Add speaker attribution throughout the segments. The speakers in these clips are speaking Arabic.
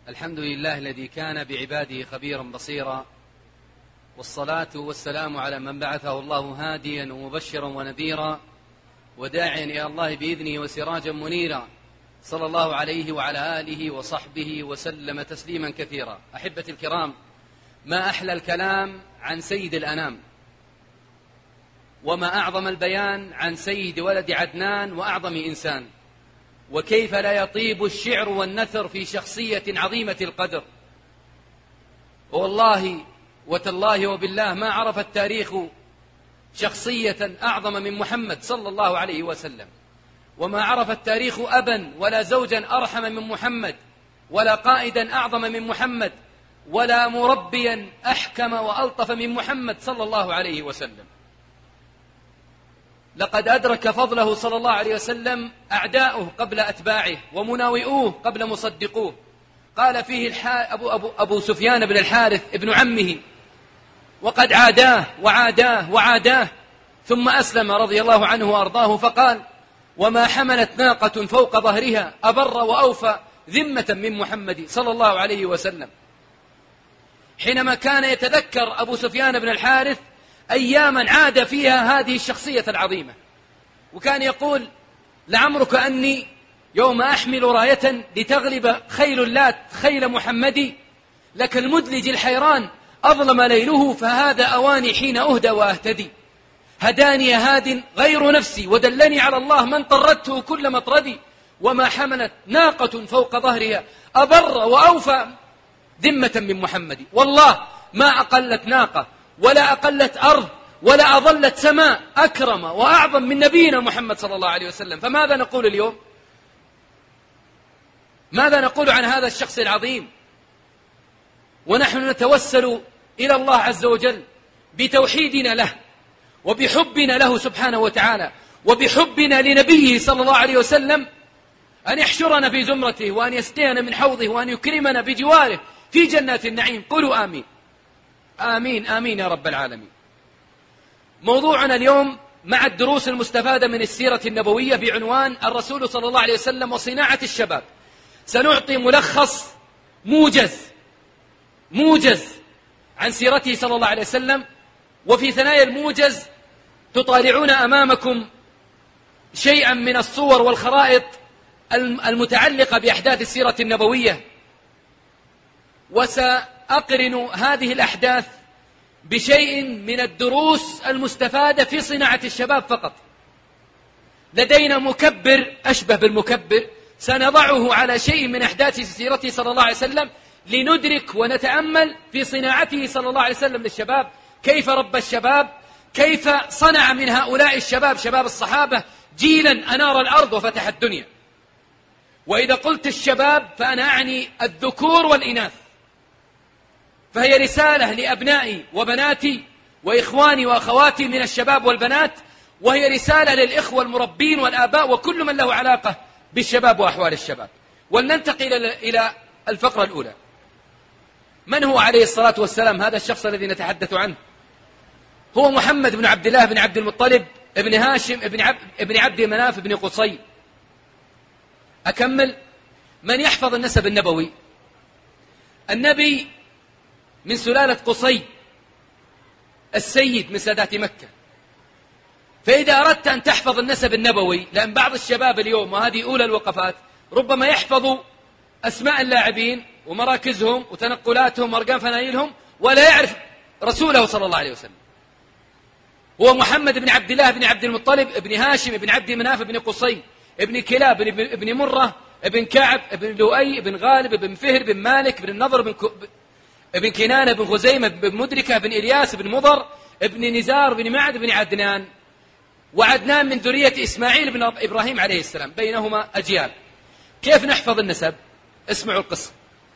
Speaker 1: الحمد لله الذي كان بعباده خبيرا بصيرا، والصلاة والسلام على من بعثه الله هاديا ومبشرا ونذيرا وداعيا إلى الله بإذنه وسراجا منيرا، صلى الله عليه وعلى آله وصحبه وسلم تسليما كثيرا. أحبتي الكرام، ما أحلى الكلام عن سيد الأنام، وما أعظم البيان عن سيد ولد عدنان وأعظم إنسان، وكيف لا يطيب الشعر والنثر في شخصية عظيمة القدر. والله وتالله وبالله ما عرف التاريخ شخصية أعظم من محمد صلى الله عليه وسلم، وما عرف التاريخ أبا ولا زوجا أرحم من محمد، ولا قائدا أعظم من محمد، ولا مربيا أحكم وألطف من محمد صلى الله عليه وسلم. لقد أدرك فضله صلى الله عليه وسلم أعداؤه قبل أتباعه، ومناوئوه قبل مصدقوه. قال فيه أبو سفيان بن الحارث ابن عمه، وقد عاداه وعاداه وعاداه، ثم أسلم رضي الله عنه وأرضاه، فقال: وما حملت ناقة فوق ظهرها أبر وأوفى ذمة من محمد صلى الله عليه وسلم. حينما كان يتذكر أبو سفيان بن الحارث أياما عاد فيها هذه الشخصية العظيمة، وكان يقول: لعمرك أني يوم أحمل راية لتغلب خيل اللات خيل محمد، لك المدلج الحيران أظلم ليله، فهذا أواني حين أهدى وأهتدي. هداني هاد غير نفسي، ودلني على الله من طردته كل مطردي. وما حملت ناقة فوق ظهرها أبر وأوفى ذمة من محمد. والله ما أقلت ناقة ولا أقلت أرض ولا أظلت سماء أكرم وأعظم من نبينا محمد صلى الله عليه وسلم. فماذا نقول اليوم؟ ماذا نقول عن هذا الشخص العظيم؟ ونحن نتوسل إلى الله عز وجل بتوحيدنا له، وبحبنا له سبحانه وتعالى، وبحبنا لنبيه صلى الله عليه وسلم، أن يحشرنا في زمرته، وأن يسقينا من حوضه، وأن يكرمنا بجواره في جنات النعيم. قولوا آمين آمين آمين يا رب العالمين. موضوعنا اليوم مع الدروس المستفادة من السيرة النبوية بعنوان الرسول صلى الله عليه وسلم وصناعة الشباب. سنعطي ملخص موجز عن سيرته صلى الله عليه وسلم، وفي ثنايا الموجز تطالعون أمامكم شيئا من الصور والخرائط المتعلقة بأحداث السيرة النبوية، وسأقرن هذه الأحداث بشيء من الدروس المستفادة في صناعة الشباب فقط. لدينا مكبر أشبه بالمكبر سنضعه على شيء من أحداث سيرته صلى الله عليه وسلم، لندرك ونتأمل في صناعته صلى الله عليه وسلم للشباب، كيف ربى الشباب، كيف صنع من هؤلاء الشباب، شباب الصحابة، جيلا أنار الأرض وفتح الدنيا. وإذا قلت الشباب فأنا أعني الذكور والإناث، فهي رسالة لأبنائي وبناتي وإخواني وأخواتي من الشباب والبنات، وهي رسالة للإخوة المربين والآباء وكل من له علاقة بالشباب وأحوال الشباب. ولننتقل إلى الفقرة الأولى. من هو عليه الصلاة والسلام هذا الشخص الذي نتحدث عنه؟ هو محمد بن عبد الله بن عبد المطلب ابن هاشم ابن عبد مناف بن قصي. أكمل. من يحفظ النسب النبوي؟ النبي من سلالة قصي، السيد من سادات مكة. فإذا أردت أن تحفظ النسب النبوي، لأن بعض الشباب اليوم، وهذه أولى الوقفات، ربما يحفظوا أسماء اللاعبين ومراكزهم وتنقلاتهم وأرقام فنايلهم، ولا يعرف رسوله صلى الله عليه وسلم. هو محمد بن عبد الله بن عبد المطلب ابن هاشم ابن عبد مناف ابن قصي ابن كلاب ابن مرة ابن كعب ابن لؤي ابن غالب ابن فهر ابن مالك ابن النضر ابن كنانة ابن خزيمة ابن مدركة ابن إلياس ابن مضر ابن نزار ابن معد ابن عدنان. وعدنان من ذرية إسماعيل بن إبراهيم عليه السلام، بينهما أجيال. كيف نحفظ النسب؟ اسمعوا القصة،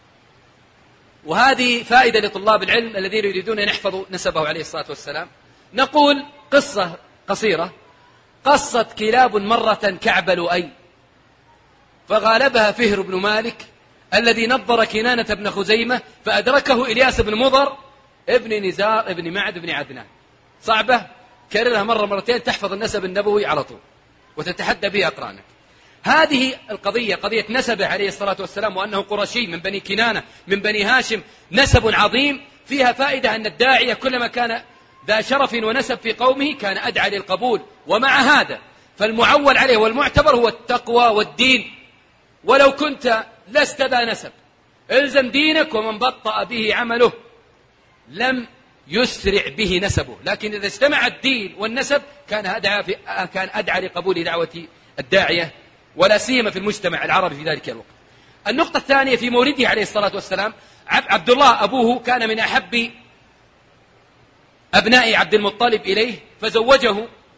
Speaker 1: وهذه فائدة لطلاب العلم الذين يريدون أن يحفظوا نسبه عليه الصلاة والسلام. نقول قصة قصيرة: قصت كلاب مرة كعب لؤي، فغالبها فهر بن مالك الذي نظر كنانة بن خزيمة، فأدركه إلياس بن مضر ابن نزار ابن معد ابن عدنان. صعبة؟ كررها مرة مرتين تحفظ النسب النبوي على طول وتتحدى به أقرانك. هذه القضية، قضية نسبه عليه الصلاة والسلام وأنه قرشي من بني كنانة من بني هاشم، نسب عظيم، فيها فائدة أن الداعية كلما كان ذا شرف ونسب في قومه كان أدعى للقبول. ومع هذا فالمعول عليه والمعتبر هو التقوى والدين، ولو كنت لست ذا نسب الزم دينك، ومن بطأ به عمله لم يسرع به نسبه. لكن إذا اجتمع الدين والنسب كان أدعى لقبول دعوة الداعية، ولا سيما في المجتمع العربي في ذلك الوقت. النقطة الثانية في مولده عليه الصلاة والسلام، عبد الله أبوه كان من أحب أبناء عبد المطلب إليه، فزوجه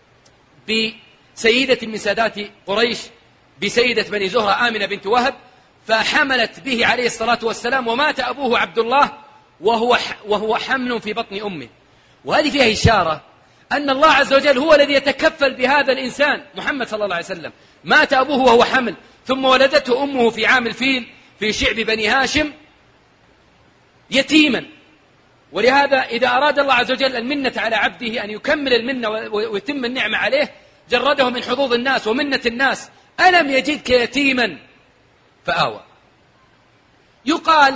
Speaker 1: بسيدة من سادات قريش، بسيدة بني زهرة آمنة بنت وهب، فحملت به عليه الصلاة والسلام، ومات أبوه عبد الله وهو حمل في بطن أمه. وهذه فيها إشارة أن الله عز وجل هو الذي يتكفل بهذا الإنسان محمد صلى الله عليه وسلم. مات أبوه وهو حمل، ثم ولدته أمه في عام الفيل في شعب بني هاشم يتيما. ولهذا إذا أراد الله عز وجل المنة على عبده أن يكمل المنة ويتم النعمة عليه جرده من حظوظ الناس ومنة الناس. ألم يجدك يتيما فآوى. يقال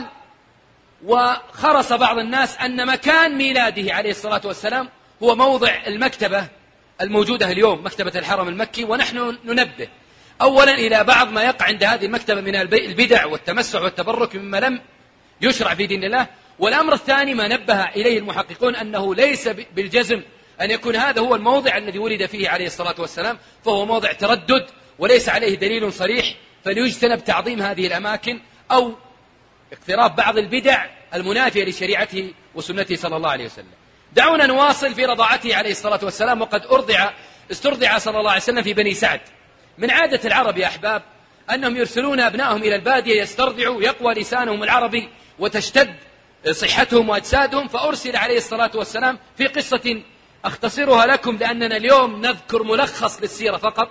Speaker 1: وخرص بعض الناس أن مكان ميلاده عليه الصلاة والسلام هو موضع المكتبة الموجودة اليوم، مكتبة الحرم المكي. ونحن ننبه أولا إلى بعض ما يقع عند هذه المكتبة من البدع والتمسح والتبرك مما لم يشرع في دين الله. والأمر الثاني ما نبه إليه المحققون أنه ليس بالجزم أن يكون هذا هو الموضع الذي ولد فيه عليه الصلاة والسلام، فهو موضع تردد وليس عليه دليل صريح، فليجتنب تعظيم هذه الأماكن أو اقتراب بعض البدع المنافية لشريعته وسنته صلى الله عليه وسلم. دعونا نواصل في رضاعته عليه الصلاة والسلام. وقد استرضع صلى الله عليه وسلم في بني سعد. من عادة العرب يا أحباب أنهم يرسلون أبنائهم إلى البادية يسترضعوا، يقوى لسانهم العربي وتشتد صحتهم وأجسادهم. فأرسل عليه الصلاة والسلام في قصة أختصرها لكم لأننا اليوم نذكر ملخص للسيرة فقط.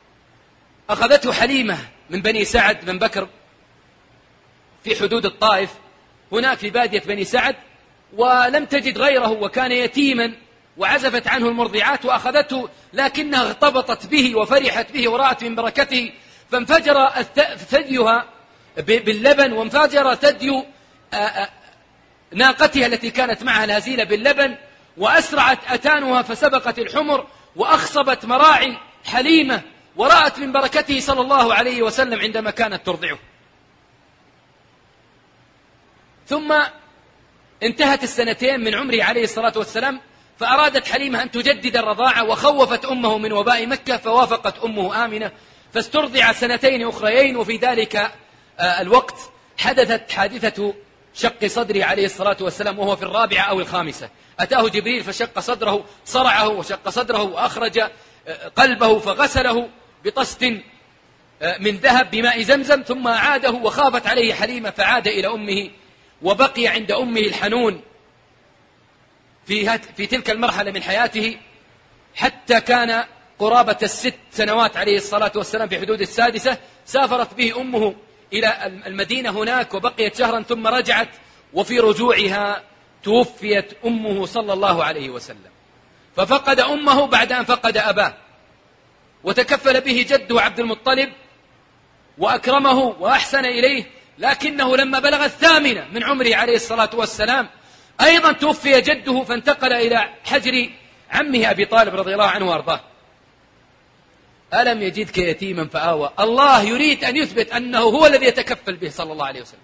Speaker 1: أخذته حليمة من بني سعد من بكر في حدود الطائف، هناك في بادية بني سعد، ولم تجد غيره وكان يتيما، وعزفت عنه المرضعات وأخذته، لكنها اغتبطت به وفرحت به ورأت من بركته، فانفجر ثديها باللبن، وانفجر ثدي ناقتها التي كانت معها الهزيلة باللبن، وأسرعت أتانها فسبقت الحمر، وأخصبت مراعي حليمة، ورأت من بركته صلى الله عليه وسلم عندما كانت ترضعه. ثم انتهت السنتين من عمره عليه الصلاة والسلام، فأرادت حليمة أن تجدد الرضاعة، وخوفت أمه من وباء مكة، فوافقت أمه آمنة فاسترضع سنتين أخريين. وفي ذلك الوقت حدثت حادثة شق صدره عليه الصلاة والسلام، وهو في الرابعة أو الخامسة. أتاه جبريل فشق صدره، صرعه وشق صدره وأخرج قلبه فغسله بطست من ذهب بماء زمزم، ثم أعاده، وخافت عليه حليمة فعاد إلى أمه، وبقي عند أمه الحنون في تلك المرحلة من حياته حتى كان قرابة 6 سنوات عليه الصلاة والسلام، في حدود 6. سافرت به أمه إلى المدينة هناك وبقيت شهرا ثم رجعت، وفي رجوعها توفيت أمه صلى الله عليه وسلم، ففقد أمه بعد أن فقد أباه، وتكفل به جده عبد المطلب وأكرمه وأحسن إليه. لكنه لما بلغ 8 من عمره عليه الصلاة والسلام أيضا توفي جده، فانتقل إلى حجر عمه أبي طالب رضي الله عنه وأرضاه. ألم يجدك يتيما فآوى. الله يريد أن يثبت أنه هو الذي يتكفل به صلى الله عليه وسلم.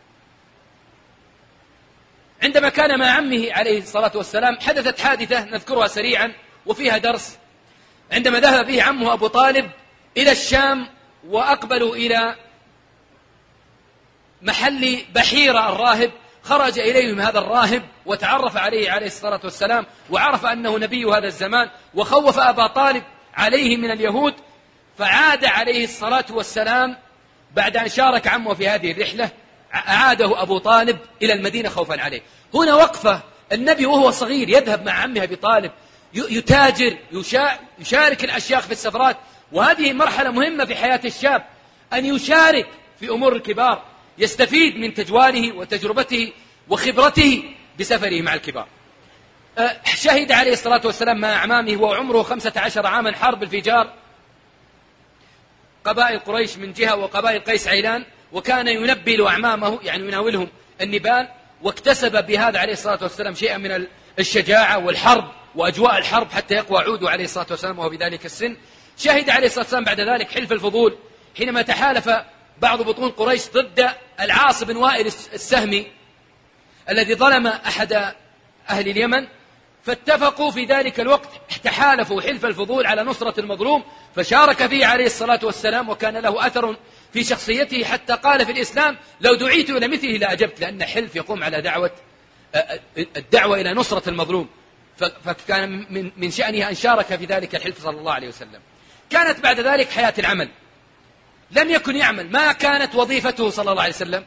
Speaker 1: عندما كان مع عمه عليه الصلاة والسلام حدثت حادثة نذكرها سريعا وفيها درس. عندما ذهب به عمه أبو طالب إلى الشام، وأقبلوا إلى محل بحيرة الراهب، خرج إليهم هذا الراهب وتعرف عليه عليه الصلاة والسلام، وعرف أنه نبي هذا الزمان، وخوف أبا طالب عليه من اليهود، فعاد عليه الصلاة والسلام بعد أن شارك عمه في هذه الرحلة، أعاده أبو طالب إلى المدينة خوفا عليه. هنا وقفة النبي وهو صغير يذهب مع عمه أبي طالب، يتاجر، يشارك الأشياخ في السفرات، وهذه مرحلة مهمة في حياة الشاب، أن يشارك في أمور الكبار، يستفيد من تجواله وتجربته وخبرته بسفره مع الكبار. شهد عليه الصلاة والسلام مع أعمامه وعمره 15 عاما حرب الفجار، قبائل قريش من جهة وقبائل قيس عيلان، وكان ينبل أعمامه يعني يناولهم النبال، واكتسب بهذا عليه الصلاة والسلام شيئا من الشجاعة والحرب وأجواء الحرب حتى يقوى عوده عليه الصلاة والسلام وهو بذلك السن. شهد عليه الصلاة والسلام بعد ذلك حلف الفضول حينما تحالف بعض بطون قريش ضد العاص بن وائل السهمي الذي ظلم أحد أهل اليمن، فاتفقوا في ذلك الوقت، تحالفوا حلف الفضول على نصرة المظلوم، فشارك فيه عليه الصلاة والسلام، وكان له أثر في شخصيته حتى قال في الإسلام: لو دعيت إلى مثله لأجبت، لأن حلف يقوم على الدعوة إلى نصرة المظلوم، فكان من شأنه أن شارك في ذلك الحلف صلى الله عليه وسلم. كانت بعد ذلك حياة العمل، لم يكن يعمل، ما كانت وظيفته صلى الله عليه وسلم.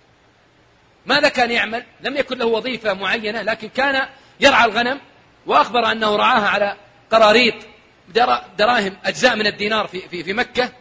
Speaker 1: ماذا كان يعمل؟ لم يكن له وظيفة معينة، لكن كان يرعى الغنم، وأخبر أنه رعاها على قراريط دراهم أجزاء من الدينار في مكة.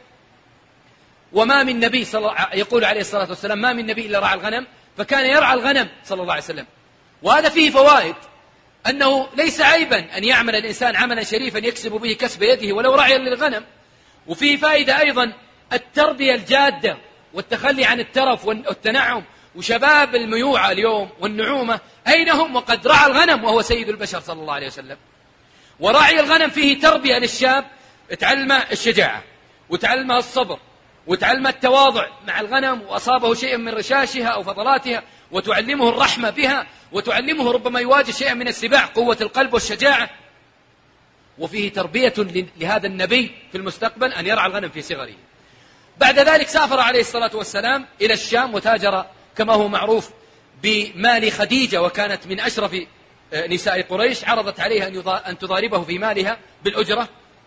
Speaker 1: وما من نبي يقول عليه الصلاة والسلام: ما من نبي إلا رعى الغنم، فكان يرعى الغنم صلى الله عليه وسلم. وهذا فيه فوائد، أنه ليس عيبا أن يعمل الإنسان عملا شريفا يكسب به كسب يده ولو رعيا للغنم. وفيه فائدة أيضا التربية الجادة والتخلي عن الترف والتنعم. وشباب الميوعة اليوم والنعومة أين هم وقد رعى الغنم وهو سيد البشر صلى الله عليه وسلم؟ ورعي الغنم فيه تربية للشاب، تعلم الشجاعة وتعلم الصبر وتعلم التواضع مع الغنم، وأصابه شيء من رشاشها أو فضلاتها وتعلمه الرحمة بها، وتعلمه ربما يواجه شيئا من السباع، قوة القلب والشجاعة. وفيه تربية لهذا النبي في المستقبل أن يرعى الغنم في صغره. بعد ذلك سافر عليه الصلاة والسلام إلى الشام، وتاجر كما هو معروف بمال خديجة، وكانت من أشرف نساء قريش، عرضت عليه أن تضاربه في مالها بالأجرة،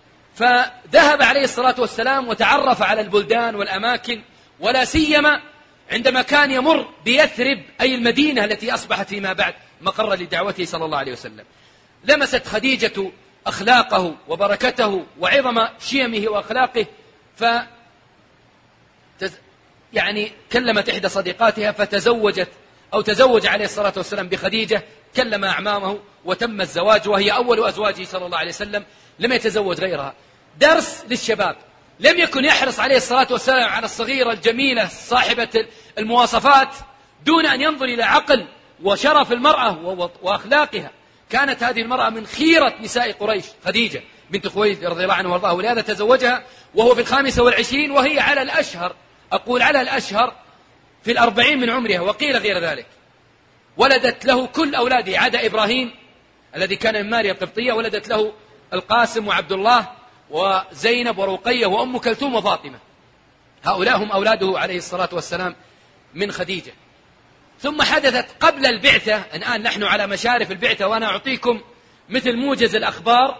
Speaker 1: فذهب عليه الصلاة والسلام وتعرف على البلدان والأماكن، ولا سيما عندما كان يمر بيثرب أي المدينة التي أصبحت فيما بعد مقرا لدعوته صلى الله عليه وسلم. لمست خديجة أخلاقه وبركته وعظم شيمه وأخلاقه، يعني كلمت إحدى صديقاتها تزوج عليه الصلاة والسلام بخديجة، كلم أعمامه وتم الزواج، وهي أول أزواجه صلى الله عليه وسلم، لم يتزوج غيرها. درس للشباب، لم يكن يحرص عليه الصلاة والسلام على الصغيرة الجميلة صاحبة المواصفات دون أن ينظر إلى عقل وشرف المرأة وأخلاقها. كانت هذه المرأة من خيرة نساء قريش، خديجة بنت خويلد رضي الله عنه وارضاه، ولهذا تزوجها وهو في 25، وهي على الأشهر، أقول على الأشهر، في 40 من عمرها، وقيل غير ذلك. ولدت له كل أولاده عدا إبراهيم الذي كان من ماريا القبطية، ولدت له القاسم وعبد الله وزينب ورقية وأم كلثوم وفاطمة، هؤلاء هم أولاده عليه الصلاة والسلام من خديجة. ثم حدثت قبل البعثة، الآن نحن على مشارف البعثة، وأنا أعطيكم مثل موجز الأخبار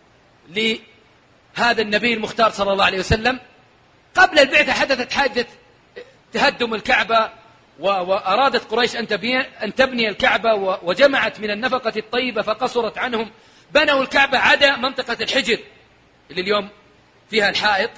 Speaker 1: لهذا النبي المختار صلى الله عليه وسلم. قبل البعثة حدثت حادثة تهدم الكعبة، وأرادت قريش أن تبني الكعبة، وجمعت من النفقة الطيبة فقصرت عنهم، بنوا الكعبة عدا منطقة الحجر اللي اليوم فيها الحائط.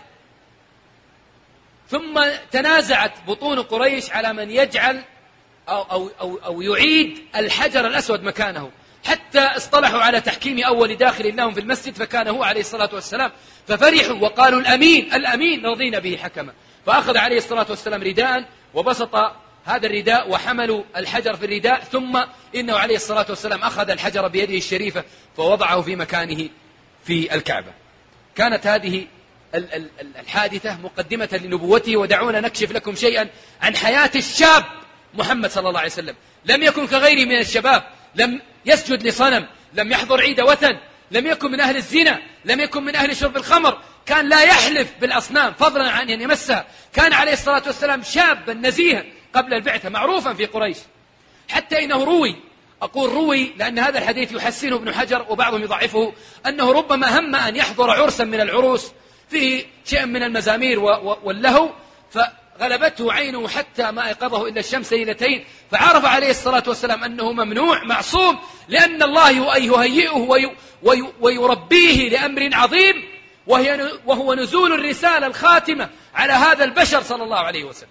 Speaker 1: ثم تنازعت بطون قريش على من يجعل أو يعيد الحجر الأسود مكانه، حتى اصطلحوا على تحكيم أول داخل لهم في المسجد، فكان هو عليه الصلاة والسلام، ففرحوا وقالوا: الأمين رضينا به حكما. فأخذ عليه الصلاة والسلام رداء وبسط هذا الرداء وحملوا الحجر في الرداء، ثم إنه عليه الصلاة والسلام أخذ الحجر بيده الشريفة فوضعه في مكانه في الكعبة. كانت هذه الحادثة مقدمة لنبوته. ودعونا نكشف لكم شيئا عن حياة الشاب محمد صلى الله عليه وسلم. لم يكن كغيره من الشباب، لم يسجد لصنم، لم يحضر عيد وثن، لم يكن من أهل الزنا، لم يكن من أهل شرب الخمر، كان لا يحلف بالأصنام فضلا عن أن يمسها. كان عليه الصلاة والسلام شابا نزيها قبل البعثة، معروفا في قريش، حتى إنه روي لأن هذا الحديث يحسنه ابن حجر وبعضهم يضعفه، أنه ربما هم أن يحضر عرسا من العروس فيه شيء من المزامير واللهو، فغلبته عينه حتى ما أيقظه إلا الشمس ليلتين، فعرف عليه الصلاة والسلام أنه ممنوع معصوم، لأن الله يهيئه ويربيه لأمر عظيم، وهو نزول الرسالة الخاتمة على هذا البشر صلى الله عليه وسلم.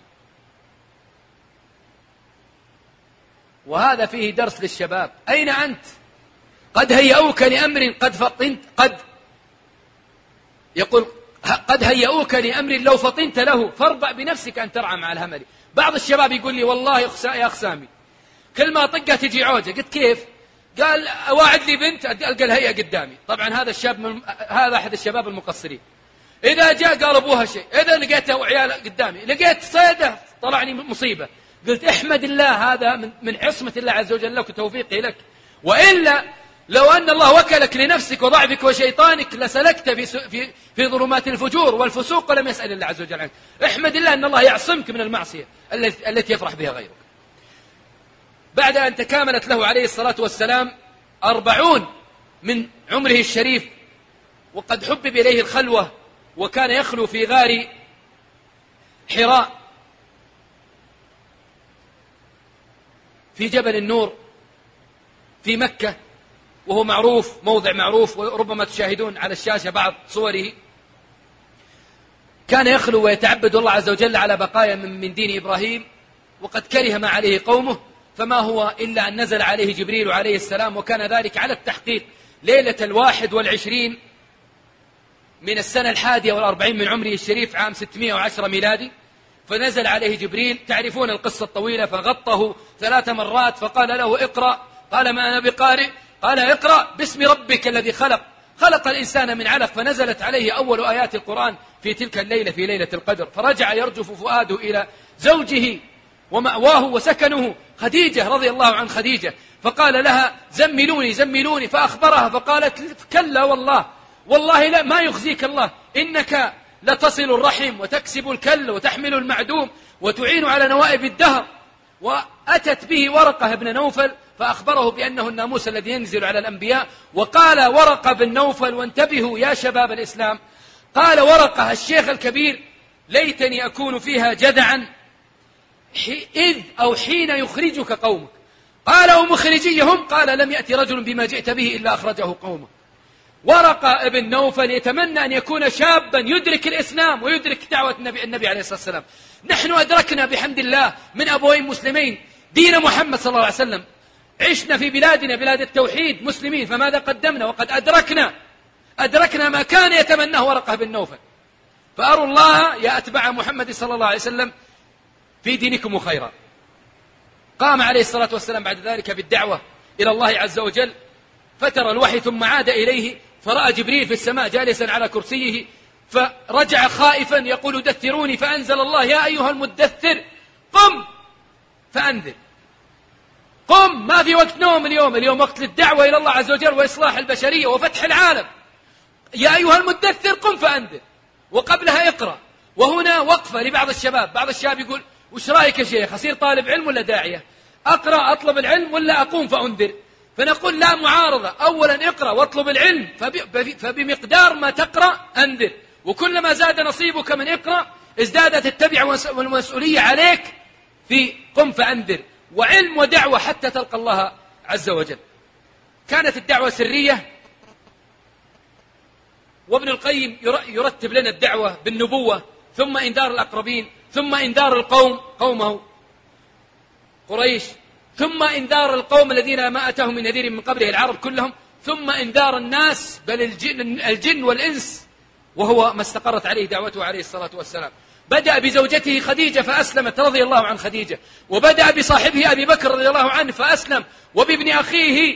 Speaker 1: وهذا فيه درس للشباب. أين أنت؟ قد هيئوك لأمر قد يقول قد هيئوك لأمر لو فطنت له فاربأ بنفسك أن ترعى مع الهمل. بعض الشباب يقول لي والله يا أخسامي كل ما طقها تجي عوجة. قلت كيف؟ قال أواعد لي بنت ألقى الهيئة قدامي. طبعا هذا هذا أحد الشباب المقصرين. إذا جاء قال أبوها شيء، إذا لقيته عيال قدامي، لقيت صيدة طلعني مصيبة. قلت احمد الله، هذا من عصمة الله عز وجل لك وتوفيقه لك، وإلا لو أن الله وكلك لنفسك وضعفك وشيطانك لسلكت في ظلمات الفجور والفسوق ولم يسأل الله عز وجل عنك. احمد الله أن الله يعصمك من المعصية التي يفرح بها غيرك. بعد أن تكاملت له عليه الصلاة والسلام 40 من عمره الشريف، وقد حبب إليه الخلوة، وكان يخلو في غار حراء في جبل النور في مكة، وهو معروف، موضع معروف، وربما تشاهدون على الشاشة بعض صوره. كان يخلو ويتعبد الله عز وجل على بقايا من دين إبراهيم، وقد كره ما عليه قومه، فما هو إلا أن نزل عليه جبريل عليه السلام، وكان ذلك على التحقيق ليلة 21 من السنة 41 من عمره الشريف، عام 610 ميلادي. فنزل عليه جبريل، تعرفون القصة الطويلة، فغطه 3 مرات فقال له اقرأ. قال ما أنا بقارئ. قال اقرأ باسم ربك الذي خلق الإنسان من علق. فنزلت عليه أول آيات القرآن في تلك الليلة، في ليلة القدر. فرجع يرجف فؤاده إلى زوجه ومأواه وسكنه خديجة رضي الله عن خديجة، فقال لها زملوني، فأخبرها فقالت كلا والله لا، ما يخزيك الله، إنك لتصل الرحم وتكسب الكل وتحمل المعدوم وتعين على نوائب الدهر. وأتت به ورقة بن نوفل فأخبره بأنه الناموس الذي ينزل على الأنبياء. وقال ورقة بن نوفل، وانتبهوا يا شباب الإسلام، قال ورقة الشيخ الكبير ليتني أكون فيها جدعا إذ أو حين يخرجك قومك. قال ومخرجيهم؟ قال لم يأتي رجل بما جئت به إلا أخرجه قومه. ورقة ابن نوفل يتمنى أن يكون شابا يدرك الإسلام ويدرك دعوة النبي عليه الصلاة والسلام. نحن أدركنا بحمد الله من أبوين مسلمين دين محمد صلى الله عليه وسلم، عشنا في بلادنا بلاد التوحيد مسلمين، فماذا قدمنا؟ وقد أدركنا ما كان يتمناه ورقة بن نوفل. فأروا الله يا أتباع محمد صلى الله عليه وسلم في دينكم خيرا. قام عليه الصلاة والسلام بعد ذلك بالدعوة إلى الله عز وجل، فترى الوحي ثم عاد إليه، فرأى جبريل في السماء جالسا على كرسيه، فرجع خائفا يقول دثروني، فأنزل الله يا أيها المدثر قم فأنذر. قم، ما في وقت نوم اليوم وقت للدعوة إلى الله عز وجل وإصلاح البشرية وفتح العالم. يا أيها المدثر قم فأنذر، وقبلها اقرأ. وهنا وقفة لبعض الشباب، بعض الشباب يقول وش رأيك يا شيخ، أصير طالب علم ولا داعية؟ أقرأ أطلب العلم ولا أقوم فأنذر؟ فنقول لا معارضة، أولا اقرأ واطلب العلم، فبمقدار ما تقرأ أنذر، وكلما زاد نصيبك من اقرأ ازدادت التبع والمسؤولية عليك في قم فأنذر، وعلم ودعوة حتى تلقى الله عز وجل. كانت الدعوة سرية، وابن القيم يرتب لنا الدعوة بالنبوة، ثم إنذار الأقربين، ثم إنذار قومه قريش، ثم إنذار القوم الذين ما أتاهم من نذير من قبله العرب كلهم، ثم إنذار الناس بل الجن والإنس، وهو ما استقرت عليه دعوته عليه الصلاة والسلام. بدأ بزوجته خديجة فأسلمت رضي الله عن خديجة، وبدأ بصاحبه أبي بكر رضي الله عنه فأسلم، وبابن أخيه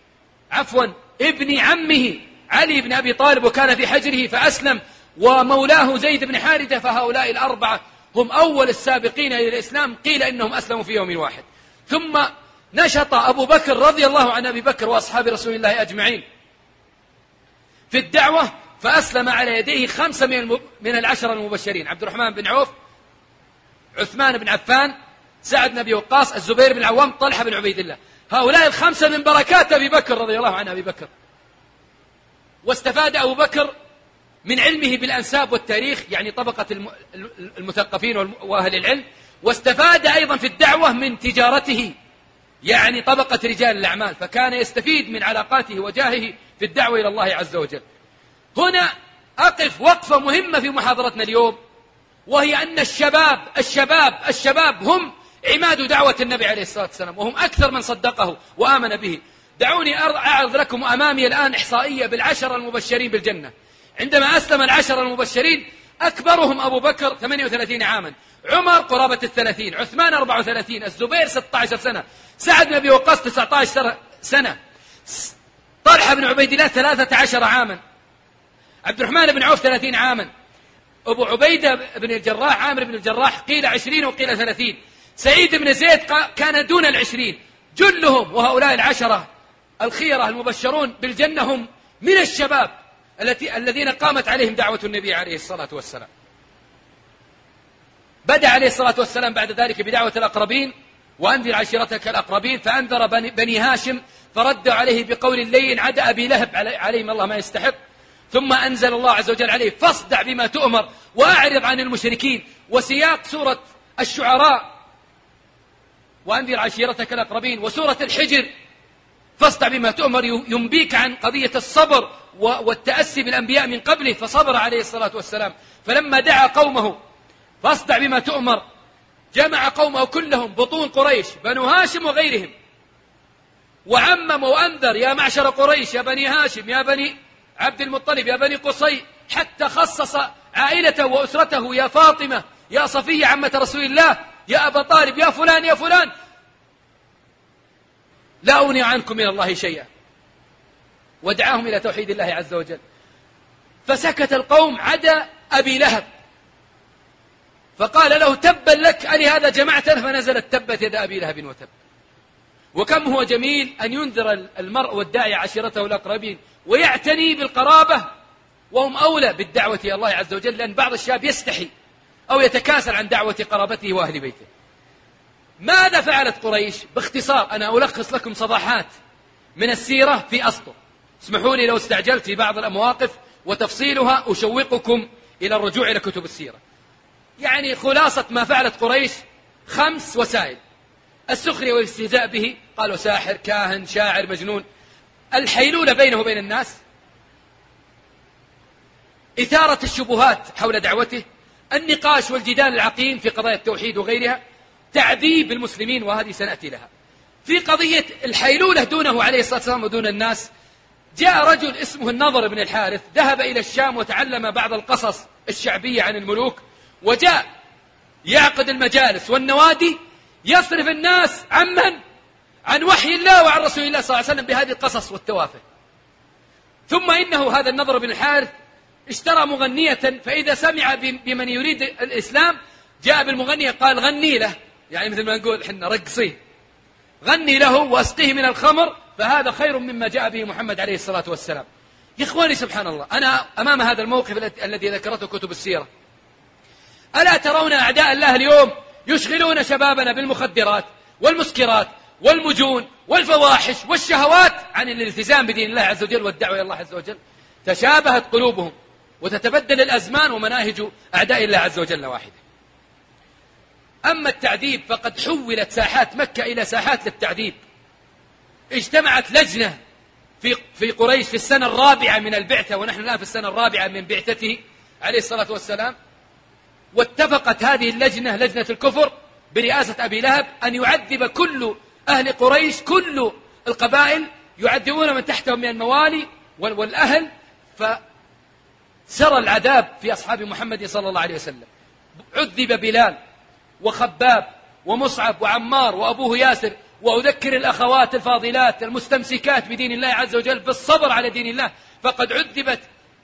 Speaker 1: ابن عمه علي بن أبي طالب وكان في حجره فأسلم، ومولاه زيد بن حارثة. فهؤلاء الأربعة هم أول السابقين إلى الإسلام، قيل إنهم أسلموا في يوم واحد. ثم نشط أبو بكر رضي الله عن أبي بكر وأصحاب رسول الله أجمعين في الدعوة، فأسلم على يديه 5 من العشرة المبشرين: عبد الرحمن بن عوف، عثمان بن عفان، سعد بن أبي وقاص، الزبير بن العوام، طلحة بن عبيد الله. هؤلاء 5 من بركات أبي بكر رضي الله عن أبي بكر. واستفاد أبو بكر من علمه بالأنساب والتاريخ، يعني طبقة المثقفين وأهل العلم، واستفاد أيضا في الدعوة من تجارته، يعني طبقة رجال الأعمال، فكان يستفيد من علاقاته وجاهه في الدعوة إلى الله عز وجل. هنا أقف وقفة مهمة في محاضرتنا اليوم، وهي أن الشباب هم عماد دعوة النبي عليه الصلاة والسلام، وهم أكثر من صدقه وآمن به. دعوني أعرض لكم أمامي الآن إحصائية بال10 المبشرين بالجنة. عندما أسلم العشر المبشرين أكبرهم أبو بكر 38 عاما، عمر قرابة 30، عثمان 34، الزبير 16 سنة، سعد بن أبي وقاص 19 سنة، طلحة بن عبيد الله 13 عاما، عبد الرحمن بن عوف 30 عاما، أبو عبيدة بن الجراح عامر بن الجراح قيل 20 وقيل 30، سعيد بن زيد كان دون 20. جلهم وهؤلاء العشرة الخيرة المبشرون بالجنة هم من الشباب الذين قامت عليهم دعوة النبي عليه الصلاة والسلام. بدأ عليه الصلاة والسلام بعد ذلك بدعوة الأقربين، وأنذر عشيرتك الأقربين، فأنذر بني هاشم فرد عليه بقول اللين عدا أبي لهب عليهم الله ما يستحق، ثم أنزل الله عز وجل عليه فاصدع بما تؤمر وأعرض عن المشركين، وسياق سورة الشعراء وأنذر عشيرتك الأقربين، وسورة الحجر فاصدع بما تؤمر ينبيك عن قضية الصبر والتأسي بالأنبياء من قبله، فصبر عليه الصلاة والسلام. فلما دعا قومه فاصدع بما تؤمر جمع قومه كلهم بطون قريش بنو هاشم وغيرهم، وعمم وأنذر يا معشر قريش، يا بني هاشم، يا بني عبد المطلب، يا بني قصي، حتى خصص عائلته وأسرته، يا فاطمة، يا صفية عمة رسول الله، يا أبا طالب، يا فلان يا فلان، لا أغني عنكم من الله شيئا، ودعاهم إلى توحيد الله عز وجل. فسكت القوم عدا أبي لهب، فقال له تبا لك ألهذا جمعتنا، فنزلت تبت يد أبي لهب وتب. وكم هو جميل أن ينذر المرء والداعي عشيرته الأقربين ويعتني بالقرابة، وهم أولى بالدعوة إلى الله عز وجل، لأن بعض الشباب يستحي أو يتكاسل عن دعوة قرابته وأهل بيته. ماذا فعلت قريش؟ باختصار أنا ألخص لكم صفحات من السيرة في أسطر، اسمحوا لي لو استعجلت في بعض المواقف وتفصيلها أشوقكم إلى الرجوع إلى كتب السيرة. يعني خلاصة ما فعلت قريش 5 وسائل: السخرية والاستهزاء به، قالوا ساحر، كاهن، شاعر، مجنون، الحيلولة بينه وبين الناس، إثارة الشبهات حول دعوته، النقاش والجدال العقيم في قضايا التوحيد وغيرها، تعذيب المسلمين، وهذه سنأتي لها. في قضية الحيلولة دونه عليه الصلاة والسلام ودون الناس، جاء رجل اسمه النضر بن الحارث، ذهب إلى الشام وتعلم بعض القصص الشعبية عن الملوك، وجاء يعقد المجالس والنوادي يصرف الناس عن وحي الله وعن رسول الله صلى الله عليه وسلم بهذه القصص والتوافه. ثم إنه هذا النضر بن الحارث اشترى مغنية، فإذا سمع بمن يريد الإسلام جاء بالمغنية قال غني له، يعني مثل ما نقول حنا رقصيه، غني له واسقيه من الخمر، فهذا خير مما جاء به محمد عليه الصلاة والسلام. يا إخواني سبحان الله، أنا أمام هذا الموقف الذي ذكرته كتب السيرة. ألا ترون أعداء الله اليوم يشغلون شبابنا بالمخدرات والمسكرات والمجون والفواحش والشهوات عن الالتزام بدين الله عز وجل والدعوة إلى الله عز وجل؟ تشابهت قلوبهم وتتبدل الأزمان، ومناهج أعداء الله عز وجل واحدة. أما التعذيب فقد حولت ساحات مكة إلى ساحات للتعذيب. اجتمعت لجنة في قريش في السنة الرابعة من البعثة، ونحن الآن في السنة الرابعة من بعثته عليه الصلاة والسلام، واتفقت هذه اللجنة، لجنة الكفر برئاسة أبي لهب، أن يعذب كل أهل قريش، كل القبائل يعذبون من تحتهم من الموالي والأهل. فسرى العذاب في أصحاب محمد صلى الله عليه وسلم. عذب بلال وخباب ومصعب وعمار وأبوه ياسر، وأذكر الأخوات الفاضلات المستمسكات بدين الله عز وجل بالصبر على دين الله، فقد عذبت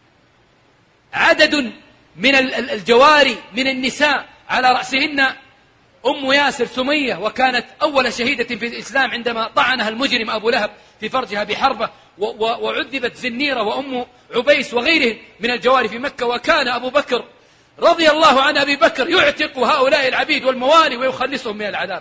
Speaker 1: عدد من الجواري من النساء، على رأسهن أم ياسر سمية، وكانت أول شهيدة في الإسلام عندما طعنها المجرم أبو لهب في فرجها بحربة، وعذبت زنيرة وأم عبيس وغيرهم من الجواري في مكة. وكان أبو بكر رضي الله عن أبي بكر يعتق هؤلاء العبيد والموالي ويخلصهم من العذاب.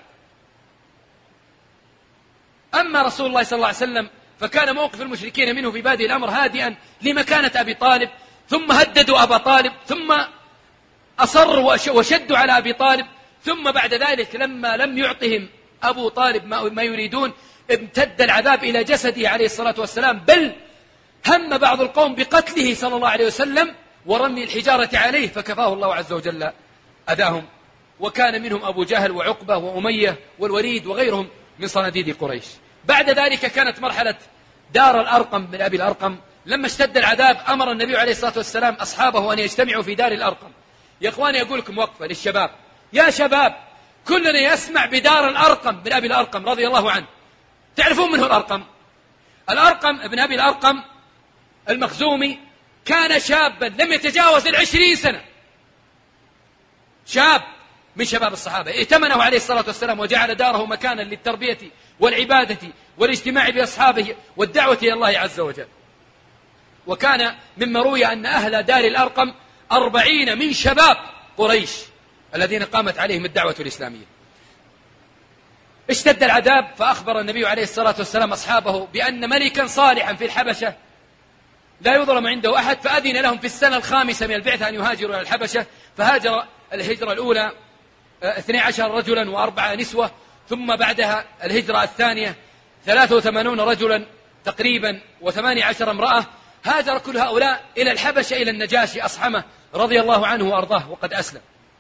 Speaker 1: أما رسول الله صلى الله عليه وسلم فكان موقف المشركين منه في بادئ الأمر هادئا لمكانة أبي طالب، ثم هددوا أبا طالب، ثم أصروا وشدوا على أبي طالب، ثم بعد ذلك لما لم يعطهم أبو طالب ما يريدون امتد العذاب إلى جسده عليه الصلاة والسلام، بل هم بعض القوم بقتله صلى الله عليه وسلم ورمي الحجارة عليه، فكفاه الله عز وجل أذاهم. وكان منهم أبو جهل وعقبة وأمية والوليد وغيرهم من صناديد قريش. بعد ذلك كانت مرحلة دار الأرقم من أبي الأرقم لما اشتد العذاب أمر النبي عليه الصلاة والسلام أصحابه أن يجتمعوا في دار الأرقم. يا إخواني أقول لكم وقفة للشباب، يا شباب كلنا يسمع بدار الأرقم من أبي الأرقم رضي الله عنه. تعرفون من هو الأرقم؟ الأرقم ابن أبي الأرقم المخزومي كان شابا لم يتجاوز 20 سنة، شاب من شباب الصحابة، ائتمنه عليه الصلاة والسلام وجعل داره مكانا للتربية والعبادة والاجتماع بأصحابه والدعوة إلى الله عز وجل. وكان مما روي أن أهل دار الأرقم 40 من شباب قريش الذين قامت عليهم الدعوة الإسلامية. اشتد العذاب فأخبر النبي عليه الصلاة والسلام أصحابه بأن ملكا صالحا في الحبشة لا يظلم عنده أحد، فأذن لهم في السنة 5 من البعثة أن يهاجروا إلى الحبشة. فهاجر الهجرة الأولى 12 رجلا و4 نسوة، ثم بعدها الهجرة الثانية 83 رجلا تقريبا و18 امرأة. هاجر كل هؤلاء إلى الحبشة إلى النجاشي أصحمه رضي الله عنه وأرضاه وقد أسلم.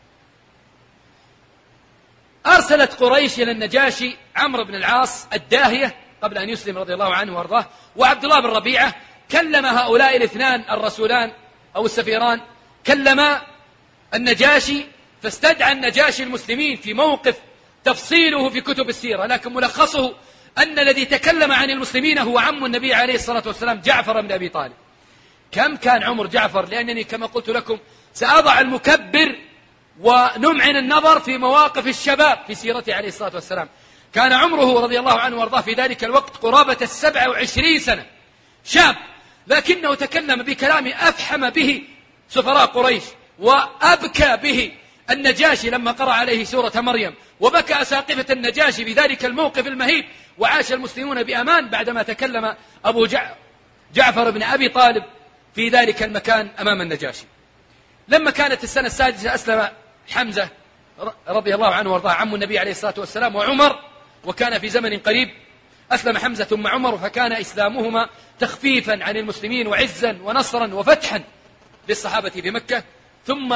Speaker 1: أرسلت قريش إلى النجاشي عمرو بن العاص الداهية قبل أن يسلم رضي الله عنه وأرضاه، وعبد الله بن ربيعة. كلم هؤلاء الاثنان الرسولان أو السفيران كلما النجاشي، فاستدعى النجاشي المسلمين في موقف تفصيله في كتب السيرة، لكن ملخصه أن الذي تكلم عن المسلمين هو عم النبي عليه الصلاة والسلام جعفر بن أبي طالب. كم كان عمر جعفر؟ لأنني كما قلت لكم سأضع المكبر ونمعن النظر في مواقف الشباب في سيرته عليه الصلاة والسلام. كان عمره رضي الله عنه وارضاه في ذلك الوقت قرابة 27 سنة، شاب، لكنه تكلم بكلام أفحم به سفراء قريش وأبكى به النجاشي لما قرأ عليه سورة مريم، وبكى أساقفة النجاشي بذلك الموقف المهيب، وعاش المسلمون بأمان بعدما تكلم أبو جعفر بن أبي طالب في ذلك المكان أمام النجاشي. لما كانت السنة 6 أسلم حمزة رضي الله عنه وارضاه عم النبي عليه الصلاة والسلام وعمر، وكان في زمن قريب أسلم حمزة ثم عمر، فكان إسلامهما تخفيفا عن المسلمين وعزا ونصرا وفتحا للصحابة بمكة. ثم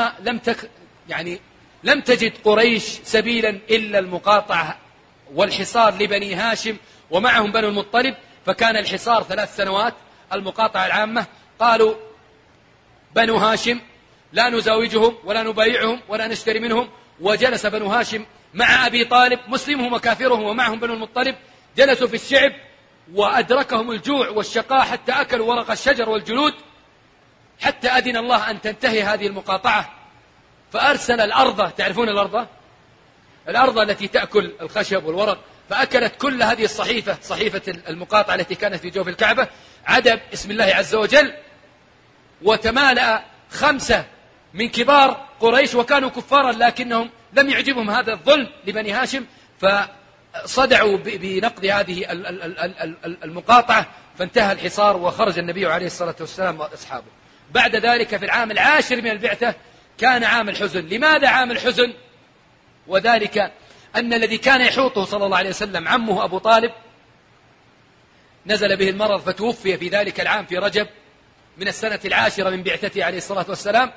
Speaker 1: لم تجد قريش سبيلا إلا المقاطعة والحصار لبني هاشم ومعهم بنو المطلب، فكان الحصار 3 سنوات، المقاطعة العامة. قالوا بنو هاشم لا نزاوجهم ولا نبايعهم ولا نشتري منهم، وجلس بنو هاشم مع أبي طالب مسلمهم وكافرهم ومعهم بنو المطلب، جلسوا في الشعب وأدركهم الجوع والشقاء حتى أكلوا ورق الشجر والجلود، حتى أذن الله أن تنتهي هذه المقاطعة. فأرسل الأرض، تعرفون الأرض التي تأكل الخشب والورق، فأكلت كل هذه الصحيفة، صحيفة المقاطعة التي كانت في جوف الكعبة، عدد اسم الله عز وجل، وتمالأ 5 من كبار قريش وكانوا كفارا، لكنهم لم يعجبهم هذا الظلم لبني هاشم، فصدعوا بنقض هذه المقاطعة، فانتهى الحصار وخرج النبي عليه الصلاة والسلام وأصحابه. بعد ذلك في العام 10 من البعثة كان عام الحزن. لماذا عام الحزن؟ وذلك أن الذي كان يحوطه صلى الله عليه وسلم عمه أبو طالب نزل به المرض فتوفي في ذلك العام في رجب من السنة 10 من بعثته عليه الصلاة والسلام.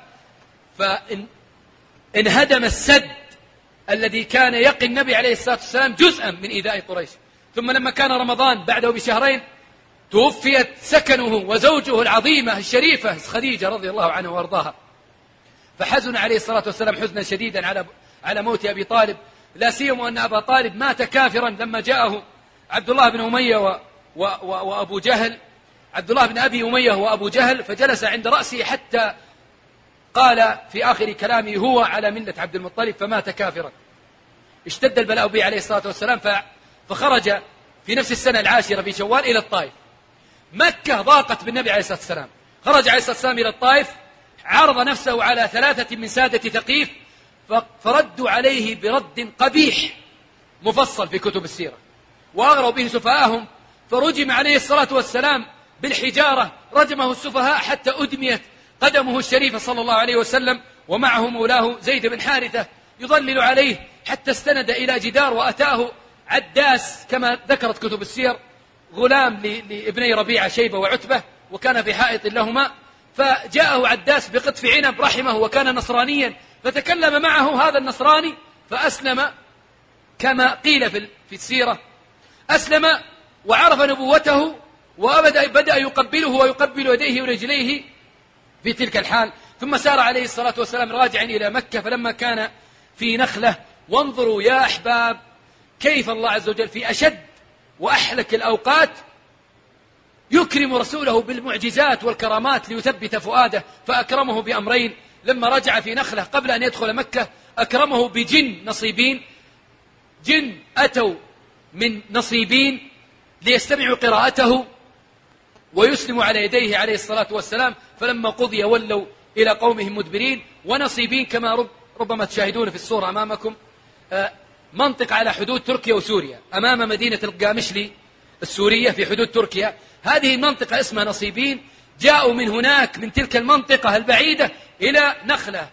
Speaker 1: فانهدم السد الذي كان يقي النبي عليه الصلاة والسلام جزءا من إيذاء قريش. ثم لما كان رمضان بعده ب2 توفيت سكنه وزوجه العظيمة الشريفة خديجة رضي الله عنها وارضاها، فحزن عليه الصلاة والسلام حزنا شديدا على موت أبي طالب، لا سيما أن أبا طالب مات كافرا لما جاءه عبد الله بن أمية وأبو جهل، عبد الله بن أبي أمية وأبو جهل، فجلس عند رأسه حتى قال في آخر كلامه هو على ملة عبد المطلب، فمات كافرا. اشتد البلاء به عليه الصلاة والسلام، فخرج في نفس السنة 10 في شوال إلى الطائف. مكة ضاقت بالنبي عليه الصلاة والسلام، خرج عليه الصلاة والسلام إلى الطائف، عرض نفسه على 3 من سادة ثقيف، فردوا عليه برد قبيح مفصل في كتب السيرة، وأغروا به سفهاءهم، فرجم عليه الصلاة والسلام بالحجارة، رجمه السفهاء حتى أدميت قدمه الشريفة صلى الله عليه وسلم، ومعه مولاه زيد بن حارثة يضلل عليه حتى استند إلى جدار، وأتاه عداس كما ذكرت كتب السير، غلام لابني ربيعة شيبة وعتبة، وكان في حائط لهما، فجاءه عداس بقطف عنب رحمه وكان نصرانيا، فتكلم معه هذا النصراني فأسلم كما قيل في السيرة، أسلم وعرف نبوته وبدأ يقبله ويقبل يديه ورجليه في تلك الحال. ثم سار عليه الصلاة والسلام راجعا إلى مكة، فلما كان في نخلة، وانظروا يا أحباب كيف الله عز وجل في أشد وأحلك الأوقات يكرم رسوله بالمعجزات والكرامات ليثبت فؤاده، فأكرمه بأمرين. لما رجع في نخلة قبل أن يدخل مكة أكرمه بجن نصيبين، جن أتوا من نصيبين ليستمعوا قراءته ويسلموا على يديه عليه الصلاة والسلام، فلما قضي ولوا إلى قومهم مدبرين. ونصيبين كما ربما تشاهدون في الصورة أمامكم منطقة على حدود تركيا وسوريا، أمام مدينة القامشلي السورية في حدود تركيا. هذه المنطقة اسمها نصيبين. جاءوا من هناك من تلك المنطقة البعيدة إلى نخلة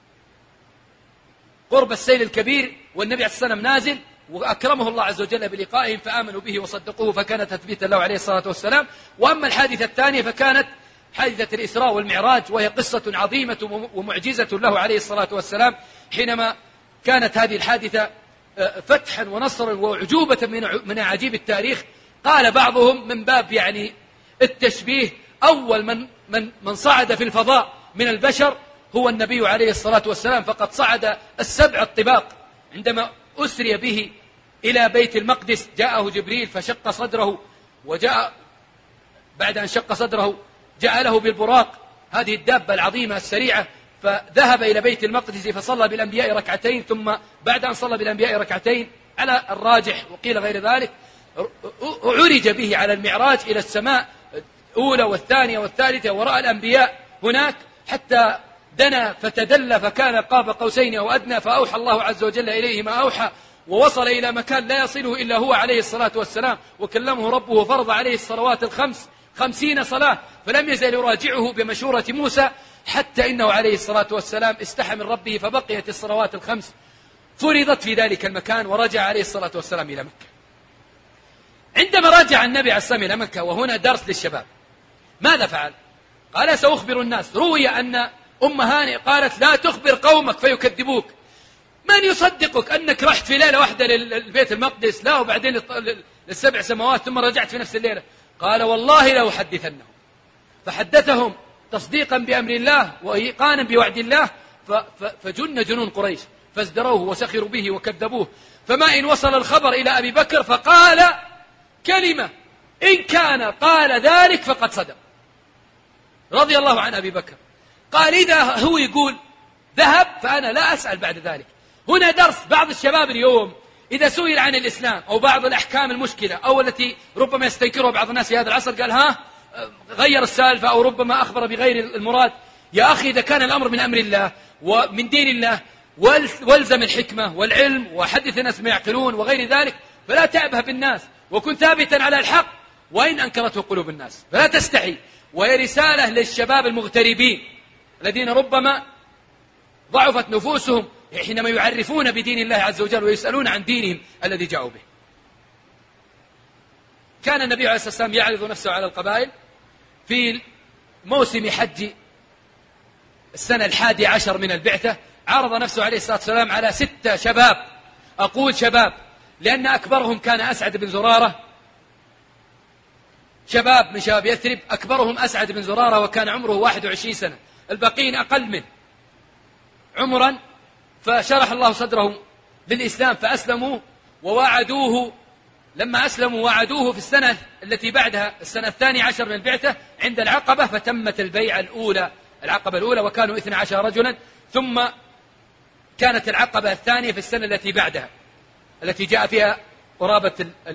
Speaker 1: قرب السيل الكبير، والنبي عليه الصلاة والسلام نازل، وأكرمه الله عز وجل بلقائهم فآمنوا به وصدقوه، فكانت تثبيتا له عليه الصلاة والسلام. وأما الحادثة الثانية فكانت حادثة الإسراء والمعراج، وهي قصة عظيمة ومعجزة له عليه الصلاة والسلام. حينما كانت هذه الحادثة فتحا ونصرا وعجوبة من عجيب التاريخ، قال بعضهم من باب يعني التشبيه أول من صعد في الفضاء من البشر هو النبي عليه الصلاة والسلام، فقد صعد السبع الطباق. عندما أسري به إلى بيت المقدس جاءه جبريل فشق صدره، وجاء بعد أن شق صدره جاء له بالبراق، هذه الدابة العظيمة السريعة، فذهب إلى بيت المقدس فصلى بالأنبياء ركعتين. ثم بعد أن صلى بالأنبياء ركعتين على الراجح وقيل غير ذلك عرج به على المعراج إلى السماء الأولى والثانية والثالثة، ورأى الأنبياء هناك حتى دنا فتدلى فكان قاب قوسين أو أدنى، فأوحى الله عز وجل إليه ما أوحى، ووصل إلى مكان لا يصله إلا هو عليه الصلاة والسلام، وكلمه ربه وفرض عليه الصلوات الخمس 50 صلاة، فلم يزل يراجعه بمشورة موسى حتى إنه عليه الصلاة والسلام استحى من ربه، فبقيت الصلوات الخمس فرضت في ذلك المكان، ورجع عليه الصلاة والسلام إلى مكة. عندما رجع النبي عليه الصلاة والسلام إلى مكة، وهنا درس للشباب، ماذا فعل؟ قال سأخبر الناس. روي أن أم هانئ قالت لا تخبر قومك فيكذبوك، من يصدقك أنك رحت في ليلة واحدة للبيت المقدس، لا وبعدين للسبع سماوات ثم رجعت في نفس الليلة؟ قال والله لو حدثنهم. فحدثهم تصديقا بأمر الله وإيقانا بوعد الله، فجن جنون قريش فازدروه وسخروا به وكذبوه. فما إن وصل الخبر إلى أبي بكر فقال كلمة إن كان قال ذلك فقد صدق، رضي الله عن أبي بكر. قال إذا هو يقول ذهب فأنا لا أسأل بعد ذلك. هنا درس بعض الشباب اليوم إذا سئل عن الإسلام أو بعض الأحكام المشكلة أو التي ربما يستنكرها بعض الناس في هذا العصر، قال غير السالفة أو ربما أخبر بغير المراد. يا أخي إذا كان الأمر من أمر الله ومن دين الله والزم الحكمة والعلم وحدث الناس ما يعقلون وغير ذلك، فلا تعبه بالناس وكن ثابتا على الحق وإن أنكرته قلوب الناس، فلا تستحي. وهي رسالة للشباب المغتربين الذين ربما ضعفت نفوسهم حينما يعرفون بدين الله عز وجل ويسألون عن دينهم الذي جاءوا به. كان النبي عليه الصلاة والسلام يعرض نفسه على القبائل في موسم حج السنة 11 من البعثة، عرض نفسه عليه الصلاة والسلام على 6 شباب. أقول شباب لأن أكبرهم كان أسعد بن زرارة، شباب من شباب يثرب، أكبرهم أسعد بن زرارة وكان عمره 21 سنة، الباقين أقل منه عمرا. فشرح الله صدرهم للإسلام فأسلموا ووعدوه، لما أسلموا وعدوه في السنة التي بعدها السنة 12 من البعثة عند العقبة، فتمت البيعة الأولى، العقبة الأولى، وكانوا 12 رجلا. ثم كانت العقبة الثانية في السنة التي بعدها التي جاء فيها قرابة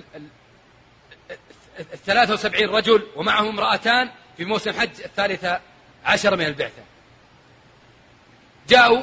Speaker 1: 73 رجل ومعهم امرأتان في موسم حج 13 من البعثة. جاءوا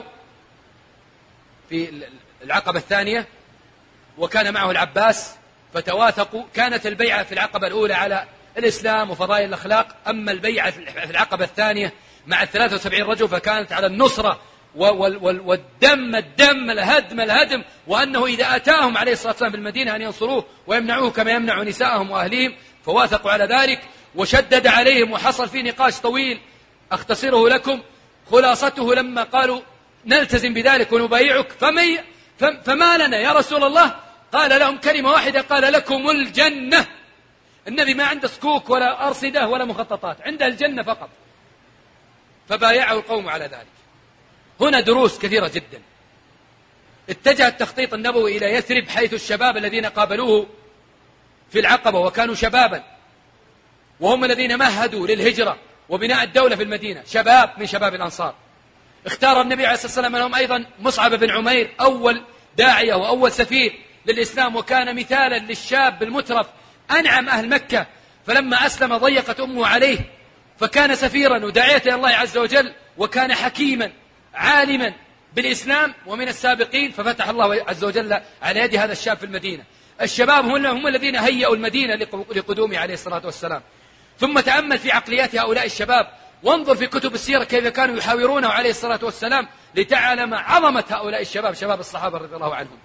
Speaker 1: في العقبة الثانية وكان معه العباس فتواثقوا. كانت البيعة في العقبة الأولى على الإسلام وفضائل الأخلاق، أما البيعة في العقبة الثانية مع 73 رجل فكانت على النصرة والدم الهدم، وأنه إذا أتاهم عليه الصلاة والسلام في المدينة أن ينصروه ويمنعوه كما يمنع نساءهم وأهليهم، فواثقوا على ذلك وشدد عليهم. وحصل فيه نقاش طويل أختصره لكم، خلاصته لما قالوا نلتزم بذلك ونبايعك فما لنا يا رسول الله؟ قال لهم كلمة واحدة، قال لكم الجنة، النبي ما عنده صكوك ولا أرصدة ولا مخططات، عنده الجنة فقط. فبايعه القوم على ذلك. هنا دروس كثيرة جدا. اتجه التخطيط النبوي إلى يثرب، حيث الشباب الذين قابلوه في العقبة وكانوا شبابا، وهم الذين مهدوا للهجرة وبناء الدولة في المدينة، شباب من شباب الأنصار. اختار النبي عليه الصلاة والسلام لهم أيضا مصعب بن عمير، أول داعية وأول سفير للإسلام، وكان مثالا للشاب المترف أنعم أهل مكة. فلما أسلم ضيقت أمه عليه، فكان سفيرا وداعية إلى الله عز وجل، وكان حكيما عالما بالإسلام ومن السابقين، ففتح الله عز وجل على يد هذا الشاب في المدينة. الشباب هم الذين هيئوا المدينة لقدومه عليه الصلاة والسلام. ثم تأمل في عقليات هؤلاء الشباب، وانظر في كتب السيرة كيف كانوا يحاورونه عليه الصلاة والسلام، لتعلم عظمة هؤلاء الشباب، شباب الصحابة رضي الله عنهم.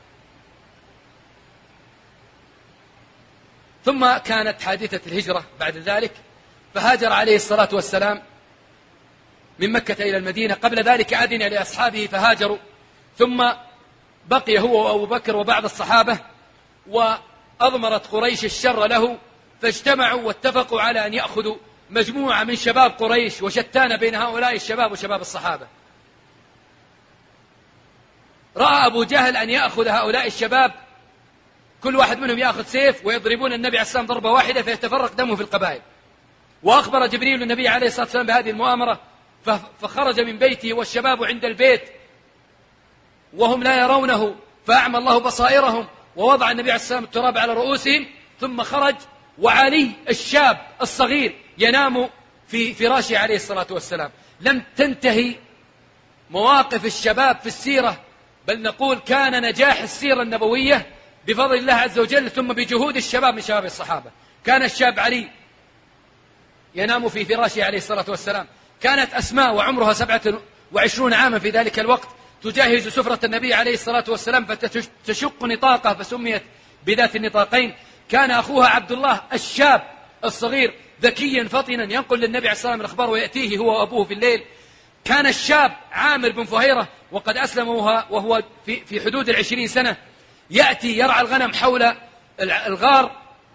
Speaker 1: ثم كانت حادثة الهجرة بعد ذلك، فهاجر عليه الصلاة والسلام من مكة إلى المدينة. قبل ذلك أذن لأصحابه فهاجروا، ثم بقي هو وأبو بكر وبعض الصحابة، وأضمرت قريش الشر له، فاجتمعوا واتفقوا على أن يأخذوا مجموعة من شباب قريش، وشتان بين هؤلاء الشباب وشباب الصحابة. رأى أبو جهل أن يأخذ هؤلاء الشباب، كل واحد منهم يأخذ سيف ويضربون النبي عليه السلام ضربة واحدة فيتفرق دمه في القبائل. وأخبر جبريل النبي عليه الصلاة والسلام بهذه المؤامرة، فخرج من بيته والشباب عند البيت وهم لا يرونه، فأعمى الله بصائرهم، ووضع النبي عليه السلام التراب على رؤوسهم، ثم خرج وعلي الشاب الصغير ينام في فراشه عليه الصلاة والسلام. لم تنتهي مواقف الشباب في السيرة، بل نقول كان نجاح السيرة النبوية بفضل الله عز وجل، ثم بجهود الشباب من شباب الصحابة. كان الشاب علي ينام في فراشه عليه الصلاة والسلام. كانت أسماء وعمرها 27 عاما في ذلك الوقت تجهز سفرة النبي عليه الصلاة والسلام، فتشق نطاقه فسميت بذات النطاقين. كان أخوها عبد الله الشاب الصغير ذكيا فطنا ينقل للنبي عليه الصلاة والسلام الأخبار ويأتيه هو وأبوه في الليل. كان الشاب عامر بن فهيرة وقد أسلم وهو في حدود 20 سنة، يأتي يرعى الغنم حول الغار،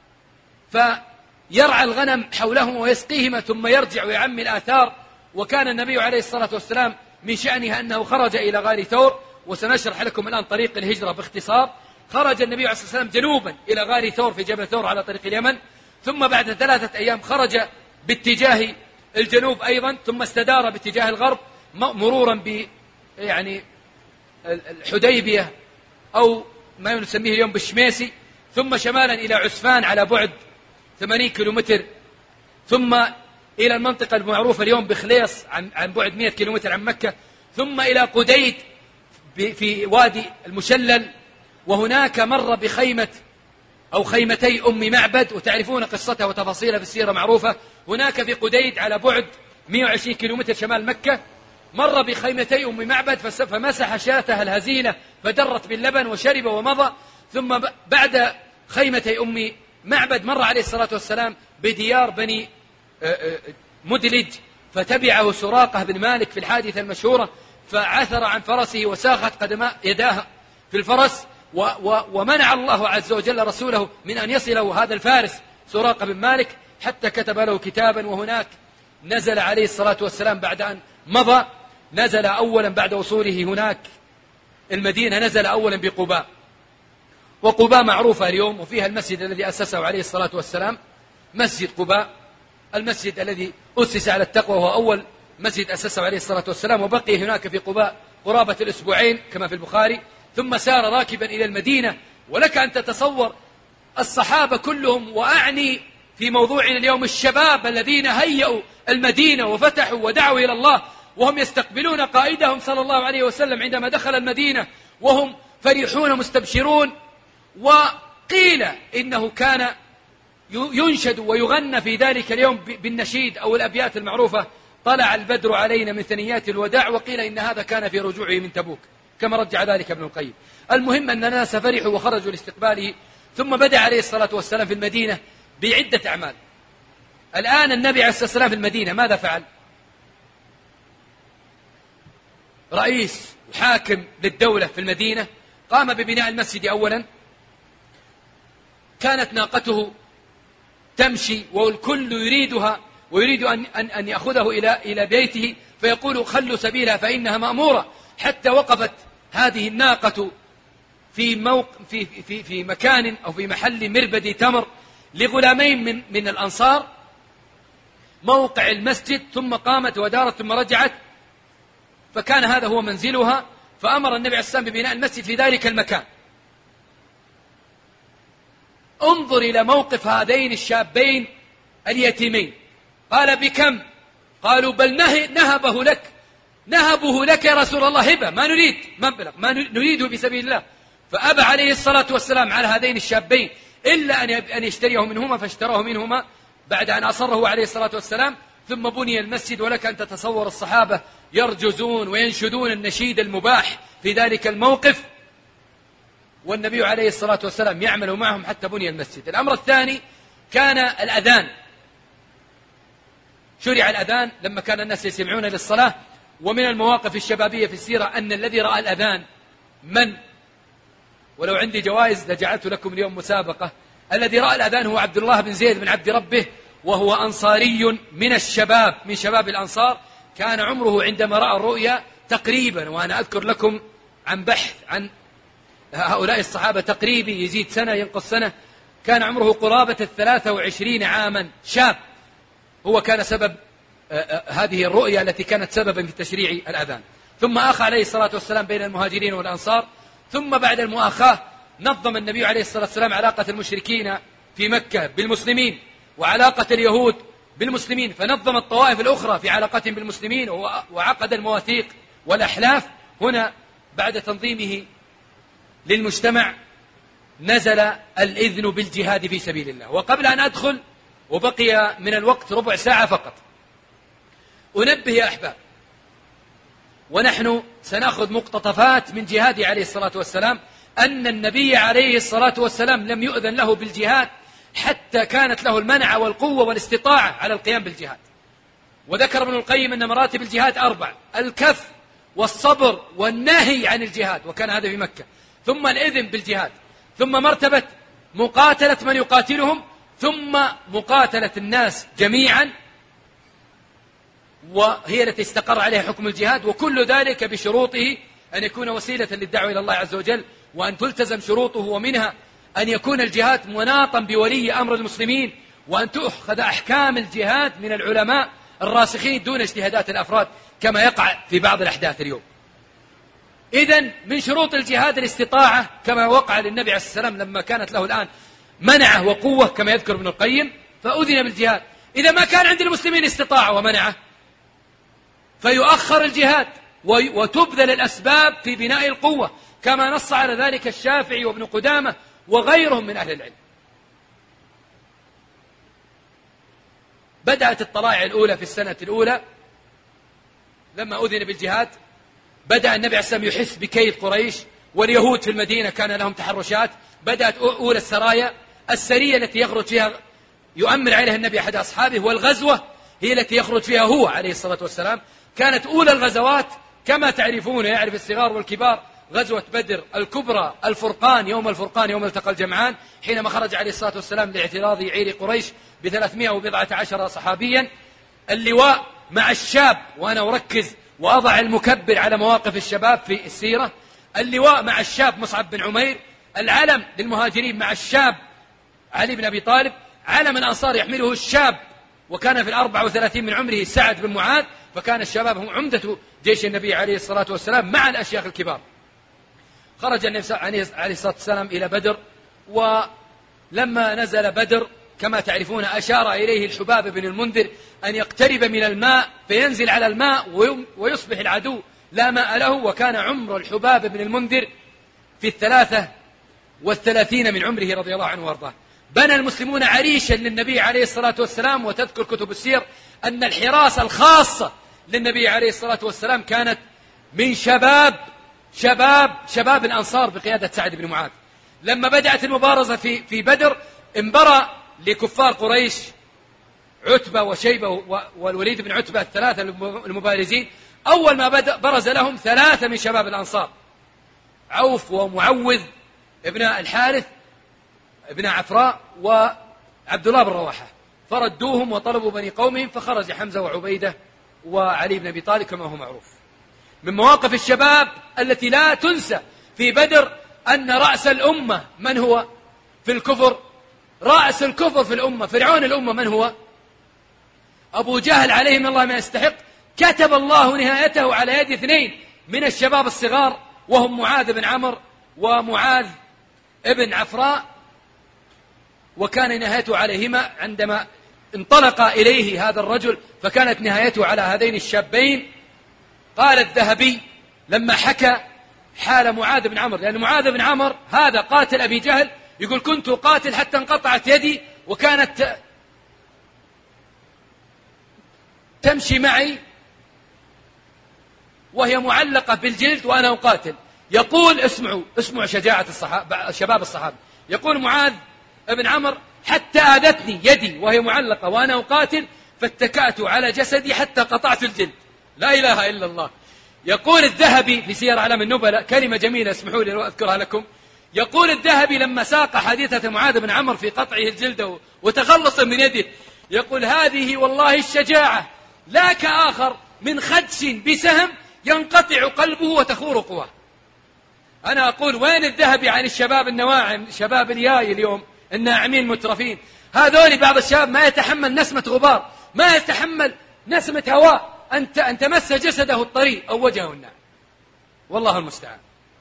Speaker 1: فيرعى الغنم حولهم ويسقيهما ثم يرجع ويعمي الآثار. وكان النبي عليه الصلاة والسلام من شأنه أنه خرج إلى غار ثور، وسنشرح لكم الآن طريق الهجرة باختصار. خرج النبي عليه الصلاة والسلام جنوبا إلى غار ثور في جبل ثور على طريق اليمن، ثم بعد 3 أيام خرج باتجاه الجنوب أيضا، ثم استدار باتجاه الغرب مرورا يعني الحديبية أو ما نسميه اليوم بالشميسي، ثم شمالا إلى عسفان على بعد 80 كيلومتر، ثم إلى المنطقة المعروفة اليوم بخليص عن بعد 100 كيلومتر عن مكة، ثم إلى قديد في وادي المشلل، وهناك مر بخيمة أو خيمتي أم معبد، وتعرفون قصتها وتفاصيلها في السيرة معروفة. هناك في قديد على بعد 120 كيلومتر شمال مكة مر بخيمتي أم معبد، فمسح شاتها الهزيلة فدرت باللبن وشرب ومضى. ثم بعد خيمتي أم معبد مر عليه الصلاة والسلام بديار بني مدلج، فتبعه سراقة بن مالك في الحادثة المشهورة، فعثر عن فرسه وساخت يداه في الفرس، ومنع الله عز وجل رسوله من أن يصله هذا الفارس سراقة بن مالك، حتى كتب له كتابا. وهناك نزل عليه الصلاة والسلام بعد أن مضى، نزل أولا بعد وصوله هناك المدينة، نزل أولا بقباء. وقباء معروفة اليوم، وفيها المسجد الذي أسسه عليه الصلاة والسلام، مسجد قباء، المسجد الذي أسس على التقوى، وهو أول مسجد أسسه عليه الصلاة والسلام. وبقي هناك في قباء قرابة الأسبوعين كما في البخاري، ثم سار راكبا إلى المدينة. ولك أن تتصور الصحابة كلهم، وأعني في موضوعنا اليوم الشباب الذين هيئوا المدينة وفتحوا ودعوا إلى الله، وهم يستقبلون قائدهم صلى الله عليه وسلم عندما دخل المدينة، وهم فرحون مستبشرون. وقيل إنه كان ينشد ويغنى في ذلك اليوم بالنشيد أو الأبيات المعروفة: طلع البدر علينا من ثنيات الوداع. وقيل إن هذا كان في رجوعه من تبوك كما رجع ذلك ابن القيم. المهم أن الناس فرحوا وخرجوا لاستقباله. ثم بدأ عليه الصلاة والسلام في المدينة بعدة أعمال. الآن النبي عليه الصلاة والسلام في المدينة ماذا فعل؟ رئيس وحاكم للدولة في المدينة، قام ببناء المسجد أولا. كانت ناقته تمشي والكل يريدها ويريد أن يأخذه إلى بيته، فيقول خلوا سبيلها فإنها مأمورة، حتى وقفت هذه الناقة في مكان أو في محل مربد تمر لغلامين من الأنصار موقع المسجد، ثم قامت ودارت ثم رجعت، فكان هذا هو منزلها، فأمر النبي عليه الصلاة والسلام ببناء المسجد في ذلك المكان. انظر إلى موقف هذين الشابين اليتيمين. قال بكم؟ قالوا بل نهبه لك يا رسول الله، هبة، ما نريد مبلغ، ما نريده في سبيل الله. فأبى عليه الصلاة والسلام على هذين الشابين إلا أن يشتريه منهما، فاشتراه منهما بعد أن أصره عليه الصلاة والسلام. ثم بني المسجد، ولك أن تتصور الصحابة يرجزون وينشدون النشيد المباح في ذلك الموقف، والنبي عليه الصلاة والسلام يعمل معهم حتى بني المسجد. الأمر الثاني كان الأذان. شرع الأذان لما كان الناس يسمعون للصلاة. ومن المواقف الشبابية في السيرة أن الذي رأى الأذان ولو عندي جوائز لجعلت لكم اليوم مسابقة. الذي رأى الأذان هو عبد الله بن زيد بن عبد ربه، وهو أنصاري من شباب الأنصار. كان عمره عندما رأى الرؤيا تقريبا، وأنا أذكر لكم عن بحث عن هؤلاء الصحابة تقريبي، يزيد سنة ينقص سنة، كان عمره قرابة 23 عاما، شاب. هو كان سبب هذه الرؤيا التي كانت سببا في تشريع الأذان. ثم آخى عليه الصلاة والسلام بين المهاجرين والأنصار. ثم بعد المؤاخاة نظم النبي عليه الصلاة والسلام علاقة المشركين في مكة بالمسلمين، وعلاقة اليهود بالمسلمين، فنظم الطوائف الأخرى في علاقتهم بالمسلمين، وعقد المواثيق والأحلاف. هنا بعد تنظيمه للمجتمع نزل الإذن بالجهاد في سبيل الله. وقبل أن أدخل، وبقي من الوقت ربع ساعة فقط، أنبه يا أحباب، ونحن سنأخذ مقتطفات من جهاده عليه الصلاة والسلام، أن النبي عليه الصلاة والسلام لم يؤذن له بالجهاد حتى كانت له المنع والقوة والاستطاعة على القيام بالجهاد. وذكر ابن القيم أن مراتب الجهاد 4: الكف والصبر والنهي عن الجهاد، وكان هذا في مكة، ثم الإذن بالجهاد، ثم مرتبة مقاتلة من يقاتلهم، ثم مقاتلة الناس جميعا، وهي التي استقر عليها حكم الجهاد. وكل ذلك بشروطه أن يكون وسيلة للدعوة إلى الله عز وجل، وأن تلتزم شروطه، ومنها أن يكون الجهاد مناطا بولي أمر المسلمين، وأن تؤخذ أحكام الجهاد من العلماء الراسخين دون اجتهادات الأفراد كما يقع في بعض الأحداث اليوم. إذن من شروط الجهاد الاستطاعة، كما وقع للنبي عليه الصلاة والسلام لما كانت له الآن منعه وقوة كما يذكر ابن القيم، فأذن بالجهاد. إذا ما كان عند المسلمين استطاعة ومنعه، فيؤخر الجهاد وتبذل الأسباب في بناء القوة، كما نص على ذلك الشافعي وابن قدامة وغيرهم من أهل العلم. بدأت الطلائع الأولى في السنة الأولى لما أذن بالجهاد. بدأ النبي عليه الصلاة والسلام يحس بكيد قريش، واليهود في المدينة كان لهم تحرشات. بدأت أولى السرايا، السرية التي يخرج فيها يؤمر عليها النبي أحد أصحابه، والغزوة هي التي يخرج فيها هو عليه الصلاة والسلام. كانت أولى الغزوات كما تعرفون، يعرف الصغار والكبار، غزوة بدر الكبرى، الفرقان، يوم الفرقان، يوم التقى الجمعان، حينما خرج عليه الصلاة والسلام لاعتراض عير قريش ب314 صحابيا. اللواء مع الشاب، وأنا أركز وأضع المكبر على مواقف الشباب في السيرة. اللواء مع الشاب مصعب بن عمير، العلم للمهاجرين مع الشاب علي بن أبي طالب، علم الأنصار يحمله الشاب، وكان في 34 من عمره سعد بن معاذ، فكان الشباب هم عمدة جيش النبي عليه الصلاة والسلام مع الأشياخ الكبار. خرج النبي عليه الصلاة والسلام إلى بدر، ولما نزل بدر كما تعرفون أشار إليه الحباب بن المنذر أن يقترب من الماء فينزل على الماء ويصبح العدو لا ماء له. وكان عمر الحباب بن المنذر في 33 من عمره رضي الله عنه وارضاه. بنى المسلمون عريشا للنبي عليه الصلاة والسلام، وتذكر كتب السير أن الحراسة الخاصة للنبي عليه الصلاة والسلام كانت من شباب الأنصار بقيادة سعد بن معاذ. لما بدأت المبارزة في بدر، انبرى لكفار قريش عتبة وشيبة والوليد بن عتبة، الثلاثة المبارزين. أول ما برز لهم 3 من شباب الأنصار، عوف ومعوذ ابن الحارث ابن عفراء عبد الله بن رواحة، فردوهم وطلبوا بني قومهم، فخرج حمزة وعبيدة وعلي بن أبي طالب كما هو معروف. من مواقف الشباب التي لا تنسى في بدر أن رأس الأمة من هو في الكفر؟ رأس الكفر في الأمة، فرعون الأمة من هو؟ أبو جهل عليه من الله ما يستحق. كتب الله نهايته على يد اثنين من الشباب الصغار، وهم معاذ بن عمرو ومعاذ ابن عفراء، وكان نهايته عليهما عندما انطلق إليه هذا الرجل، فكانت نهايته على هذين الشابين. قال الذهبي لما حكى حال معاذ بن عمرو، لأن معاذ بن عمرو هذا قاتل أبي جهل، يقول كنت قاتل حتى انقطعت يدي وكانت تمشي معي وهي معلقة بالجلد وأنا أقاتل. يقول اسمعوا شجاعة شباب الصحابة. يقول معاذ بن عمرو حتى آذتني يدي وهي معلقة وأنا أقاتل فاتكأت على جسدي حتى قطعت الجلد. لا إله إلا الله. يقول الذهبي في سير أعلام النبلاء كلمة جميلة اسمحوا لي أذكرها لكم. يقول الذهبي لما ساق حديثة معاذ بن عمرو في قطعه الجلد وتخلص من يده، يقول هذه والله الشجاعة لا كآخر من خدش بسهم ينقطع قلبه وتخور قواه. أنا أقول وين الذهبي عن الشباب النواعم، شباب الياي اليوم الناعمين المترفين؟ هذول بعض الشباب ما يتحمل نسمة غبار، ما يتحمل نسمة هواء أن تمس جسده الطريق أو وجهه النار، والله المستعان.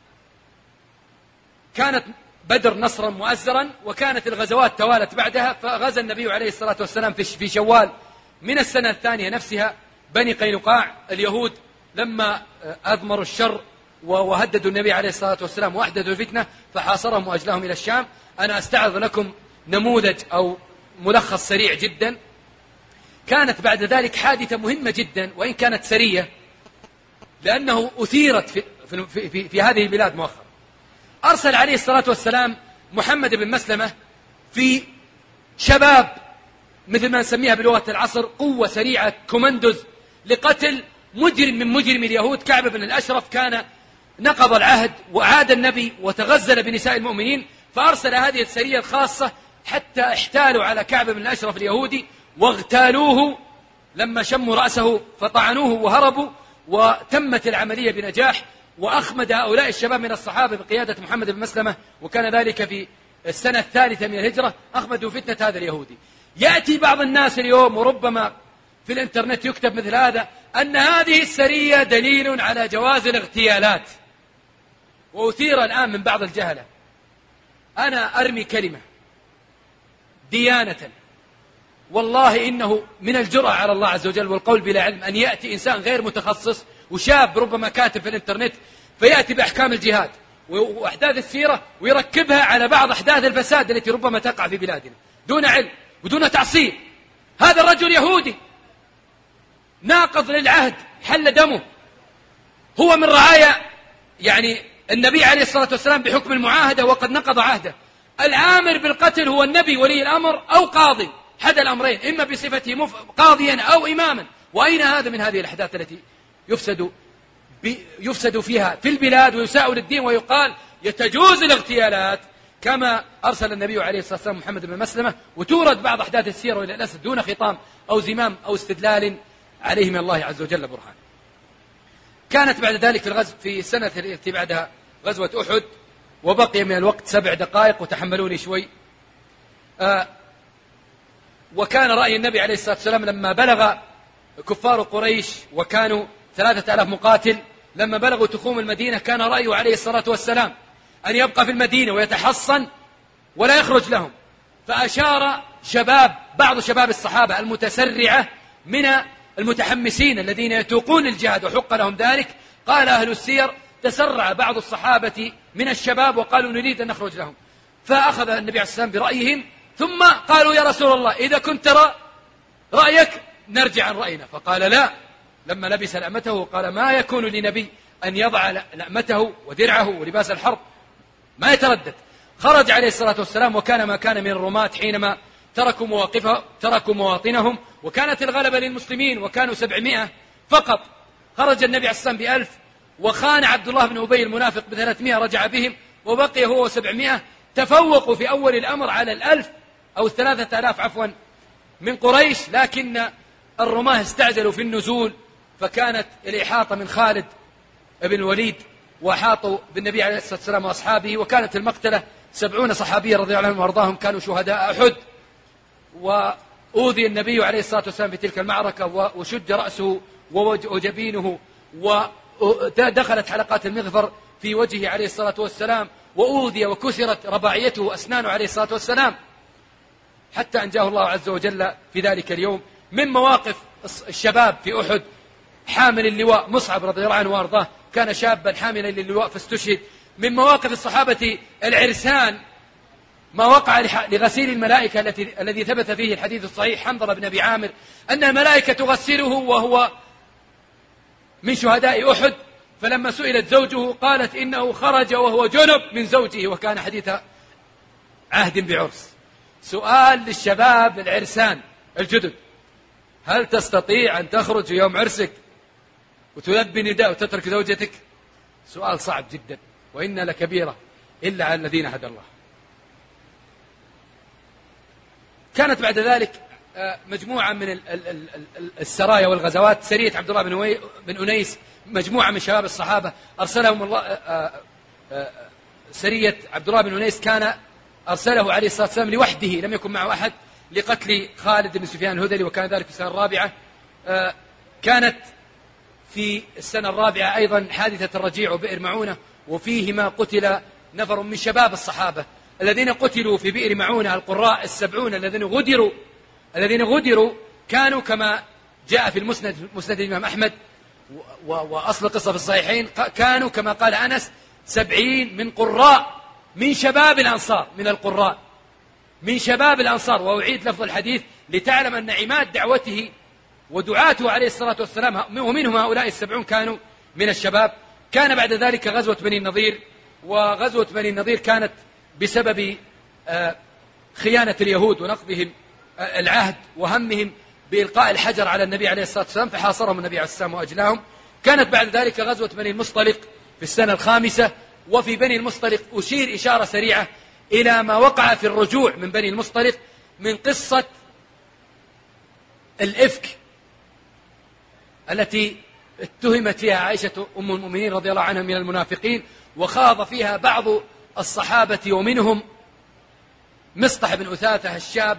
Speaker 1: كانت بدر نصرا مؤزرا، وكانت الغزوات توالت بعدها. فغزا النبي عليه الصلاة والسلام في شوال من السنة الثانية نفسها بني قينقاع. اليهود لما أضمروا الشر وهددوا النبي عليه الصلاة والسلام وأحدثوا الفتنة فحاصرهم وأجلاهم إلى الشام. أنا أستعرض لكم نموذج أو ملخص سريع جدا. كانت بعد ذلك حادثة مهمة جدا وإن كانت سرية، لأنه أثيرت في هذه البلاد مؤخرا. أرسل عليه الصلاة والسلام محمد بن مسلمة في شباب مثل ما نسميها بلغة العصر قوة سريعة كوماندوز لقتل مجرم من مجرم اليهود كعب بن الأشرف. كان نقض العهد وعاد النبي وتغزل بنساء المؤمنين، فأرسل هذه السرية الخاصة حتى احتالوا على كعب بن الأشرف اليهودي واغتالوه. لما شموا رأسه فطعنوه وهربوا، وتمت العملية بنجاح. وأخمد هؤلاء الشباب من الصحابة بقيادة محمد بن مسلمة، وكان ذلك في السنة الثالثة من الهجرة، أخمدوا فتنة هذا اليهودي. يأتي بعض الناس اليوم وربما في الانترنت يكتب مثل هذا أن هذه السرية دليل على جواز الاغتيالات، وأثير الآن من بعض الجهلة. أنا أرمي كلمة ديانة، والله إنه من الجرأة على الله عز وجل والقول بلا علم أن يأتي إنسان غير متخصص وشاب ربما كاتب في الانترنت فيأتي بأحكام الجهاد وأحداث السيرة ويركبها على بعض أحداث الفساد التي ربما تقع في بلادنا دون علم ودون تعصيب. هذا الرجل يهودي ناقض للعهد، حل دمه، هو من رعايا النبي عليه الصلاة والسلام بحكم المعاهدة وقد نقض عهده. العامر بالقتل هو النبي ولي الأمر أو قاضي، حد الأمرين، إما بصفته قاضيا أو إماما. وأين هذا من هذه الأحداث التي يفسد فيها في البلاد ويساء للدين ويقال يتجوز الاغتيالات كما أرسل النبي عليه الصلاة والسلام محمد بن مسلمة، وتورد بعض أحداث السيرة إلى الأسف دون خطام أو زمام أو استدلال عليه من الله عز وجل برهان. كانت بعد ذلك في السنة التي بعدها غزوة أحد، وبقي من الوقت 7 دقائق وتحملوني شوي. وكان رأي النبي عليه الصلاة والسلام لما بلغ كفار قريش وكانوا 3000 مقاتل، لما بلغوا تخوم المدينة كان رأيه عليه الصلاة والسلام أن يبقى في المدينة ويتحصن ولا يخرج لهم. فأشار بعض شباب الصحابة المتسرعة من المتحمسين الذين يتوقون الجهاد وحق لهم ذلك، قال أهل السير تسرع بعض الصحابة من الشباب وقالوا نريد أن نخرج لهم، فأخذ النبي عليه الصلاة والسلام برأيهم، ثم قالوا يا رسول الله إذا كنت ترى رأيك نرجع عن رأينا، فقال لا. لما لبس لأمته قال ما يكون لنبي أن يضع لأمته ودرعه ولباس الحرب، ما يتردد. خرج عليه الصلاة والسلام وكان ما كان من الرماة حينما تركوا مواطنهم، وكانت الغلبة للمسلمين وكانوا 700 فقط. خرج النبي عليه الصلاة والسلام ب1000، وخان عبد الله بن أبي المنافق ب300 رجع بهم، وبقي هو 700. تفوقوا في أول الأمر على 1000 أو 3000 عفوا من قريش، لكن الرماة استعجلوا في النزول، فكانت الإحاطة من خالد بن الوليد وأحاطوا بالنبي عليه الصلاة والسلام وأصحابه، وكانت المقتلة 70 صحابيا رضي الله عنهم وأرضاهم كانوا شهداء أحد. وأوذي النبي عليه الصلاة والسلام في تلك المعركة وشج رأسه وجبينه، ودخلت حلقات المغفر في وجهه عليه الصلاة والسلام، وأوذي وكسرت رباعيته وأسنانه عليه الصلاة والسلام، حتى أنجاه الله عز وجل في ذلك اليوم. من مواقف الشباب في أحد حامل اللواء مصعب رضي الله عنه وأرضاه، كان شابا حاملا للواء فاستشهد. من مواقف الصحابة العرسان ما وقع لغسيل الملائكة الذي ثبت فيه الحديث الصحيح حنظلة بن أبي عامر أن الملائكة تغسله وهو من شهداء أحد، فلما سئلت زوجه قالت إنه خرج وهو جنب من زوجه وكان حديث عهد بعرس. سؤال للشباب العرسان الجدد: هل تستطيع أن تخرج يوم عرسك وتلبي نداء وتترك زوجتك؟ سؤال صعب جدا، وإن لكبيرة إلا على الذين هدى الله. كانت بعد ذلك مجموعة من السرايا والغزوات. سرية عبد الله بن أنيس، مجموعة من شباب الصحابة أرسلهم الله. سرية عبد الله بن أنيس كان أرسله عليه الصلاة والسلام لوحده، لم يكن معه أحد، لقتل خالد بن سفيان الهذلي، وكان ذلك في السنة الرابعة. كانت في السنة الرابعة أيضا حادثة الرجيع وبئر معونة، وفيهما قتل نفر من شباب الصحابة الذين قتلوا في بئر معونة. القراء 70 الذين غدروا كانوا كما جاء في مسند الإمام أحمد، وأصل القصة في الصحيحين، كانوا كما قال أنس 70 من قراء من شباب الأنصار، من القراء من شباب الأنصار. وأعيد لفظ الحديث لتعلم أن عماد دعوته ودعاته عليه الصلاة والسلام ومنهم هؤلاء 70 كانوا من الشباب. كان بعد ذلك غزوة بني النضير، وغزوة بني النضير كانت بسبب خيانة اليهود ونقضهم العهد وهمهم بإلقاء الحجر على النبي عليه الصلاة والسلام، فحاصرهم النبي عليه الصلاة والسلام وأجلاهم. كانت بعد ذلك غزوة بني المصطلق في السنة الخامسة. وفي بني المصطلق أشير إشارة سريعة إلى ما وقع في الرجوع من بني المصطلق من قصة الإفك التي اتهمت فيها عائشة أم المؤمنين رضي الله عنها من المنافقين، وخاض فيها بعض الصحابة ومنهم مصطح بن أثاثة الشاب،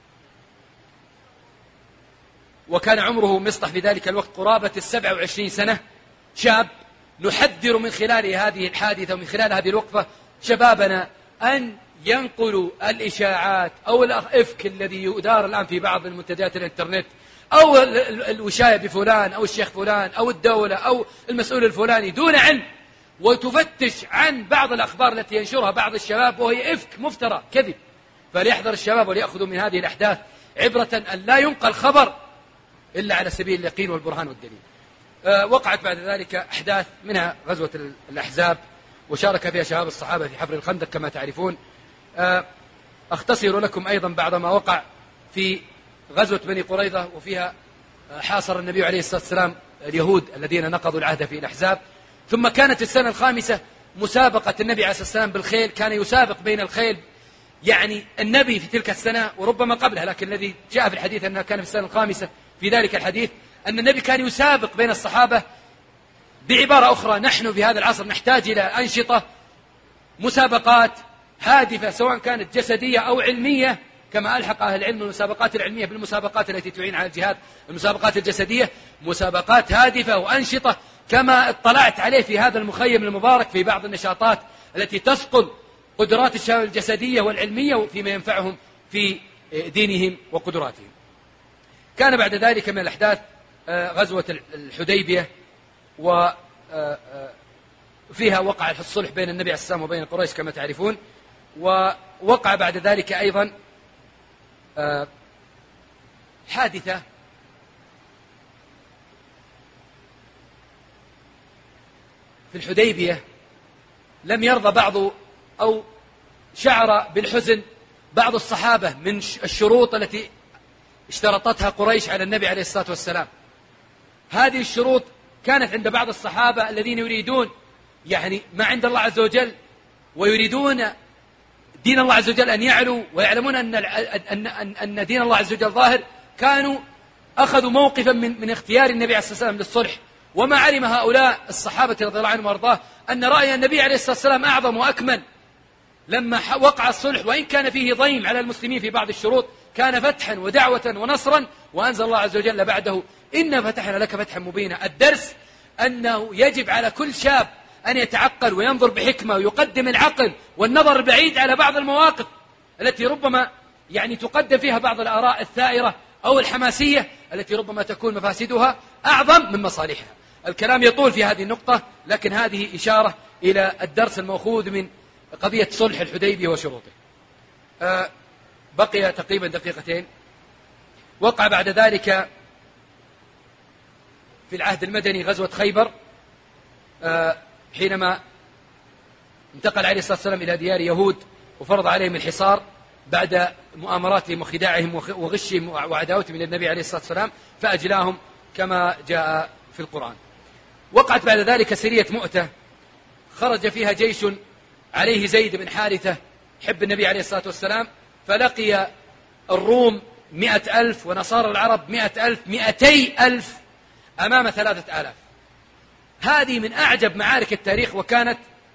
Speaker 1: وكان عمره مصطح في ذلك الوقت قرابة 27 سنة، شاب. نحذر من خلال هذه الحادثة ومن خلال هذه الوقفة شبابنا أن ينقلوا الإشاعات أو الإفك الذي يدار الآن في بعض المنتديات الإنترنت، أو الوشاية بفلان أو الشيخ فلان أو الدولة أو المسؤول الفلاني دون علم، وتفتش عن بعض الأخبار التي ينشرها بعض الشباب وهي إفك مفترى كذب. فليحذر الشباب وليأخذوا من هذه الأحداث عبرة أن لا ينقل خبر إلا على سبيل اليقين والبرهان والدليل. وقعت بعد ذلك أحداث منها غزوة الأحزاب، وشارك فيها شباب الصحابة في حفر الخندق كما تعرفون. أختصر لكم أيضا بعض ما وقع في غزوة بني قريظة، وفيها حاصر النبي عليه الصلاة والسلام اليهود الذين نقضوا العهد في الأحزاب. ثم كانت السنة الخامسة مسابقة النبي عليه الصلاة والسلام بالخيل، كان يسابق بين الخيل، يعني النبي في تلك السنة وربما قبلها، لكن الذي جاء في الحديث أنها كان في السنة الخامسة في ذلك الحديث أن النبي كان يسابق بين الصحابة. بعبارة أخرى، نحن في هذا العصر نحتاج إلى أنشطة، مسابقات هادفة سواء كانت جسدية أو علمية، كما ألحق أهل العلم المسابقات العلمية بالمسابقات التي تعين على الجهاد. المسابقات الجسدية مسابقات هادفة وأنشطة، كما اطلعت عليه في هذا المخيم المبارك في بعض النشاطات التي تسقل قدرات الشباب الجسدية والعلمية فيما ينفعهم في دينهم وقدراتهم. كان بعد ذلك من الأحداث غزوة الحديبية، وفيها وقع الصلح بين النبي عليه السلام وبين قريش كما تعرفون. ووقع بعد ذلك أيضا حادثة في الحديبية لم يرضى بعض أو شعر بالحزن بعض الصحابة من الشروط التي اشترطتها قريش على النبي عليه الصلاة والسلام. هذه الشروط كانت عند بعض الصحابة الذين يريدون يعني ما عند الله عز وجل، ويريدون دين الله عز وجل أن يعلو ويعلمون أن دين الله عز وجل ظاهر، كانوا أخذوا موقفا من اختيار النبي عليه الصلاة والسلام للصلح. وما علم هؤلاء الصحابة رضي الله عنهم وارضاه أن رأي النبي عليه الصلاة والسلام أعظم وأكمل لما وقع الصلح، وإن كان فيه ضيم على المسلمين في بعض الشروط، كان فتحا ودعوة ونصرا. وأنزل الله عز وجل بعده: إنا فتحنا لك فتحا مبينا. الدرس أنه يجب على كل شاب أن يتعقل وينظر بحكمة ويقدم العقل والنظر البعيد على بعض المواقف التي ربما تقدم فيها بعض الآراء الثائرة أو الحماسية التي ربما تكون مفاسدها أعظم من مصالحها. الكلام يطول في هذه النقطة، لكن هذه إشارة إلى الدرس المأخوذ من قضية صلح الحديبية وشروطه. بقي تقريبا دقيقتين. وقع بعد ذلك في العهد المدني غزوة خيبر، حينما انتقل عليه الصلاة والسلام إلى ديار يهود وفرض عليهم الحصار بعد مؤامراتهم وخداعهم وغشهم وعداوتهم من النبي عليه الصلاة والسلام، فأجلاهم كما جاء في القرآن. وقعت بعد ذلك سرية مؤتة، خرج فيها جيش عليه زيد بن حارثة حب النبي عليه الصلاة والسلام، فلقي الروم 100,000 ونصارى العرب 100,000، 200,000 أمام 3,000. هذه من أعجب معارك التاريخ، وكانت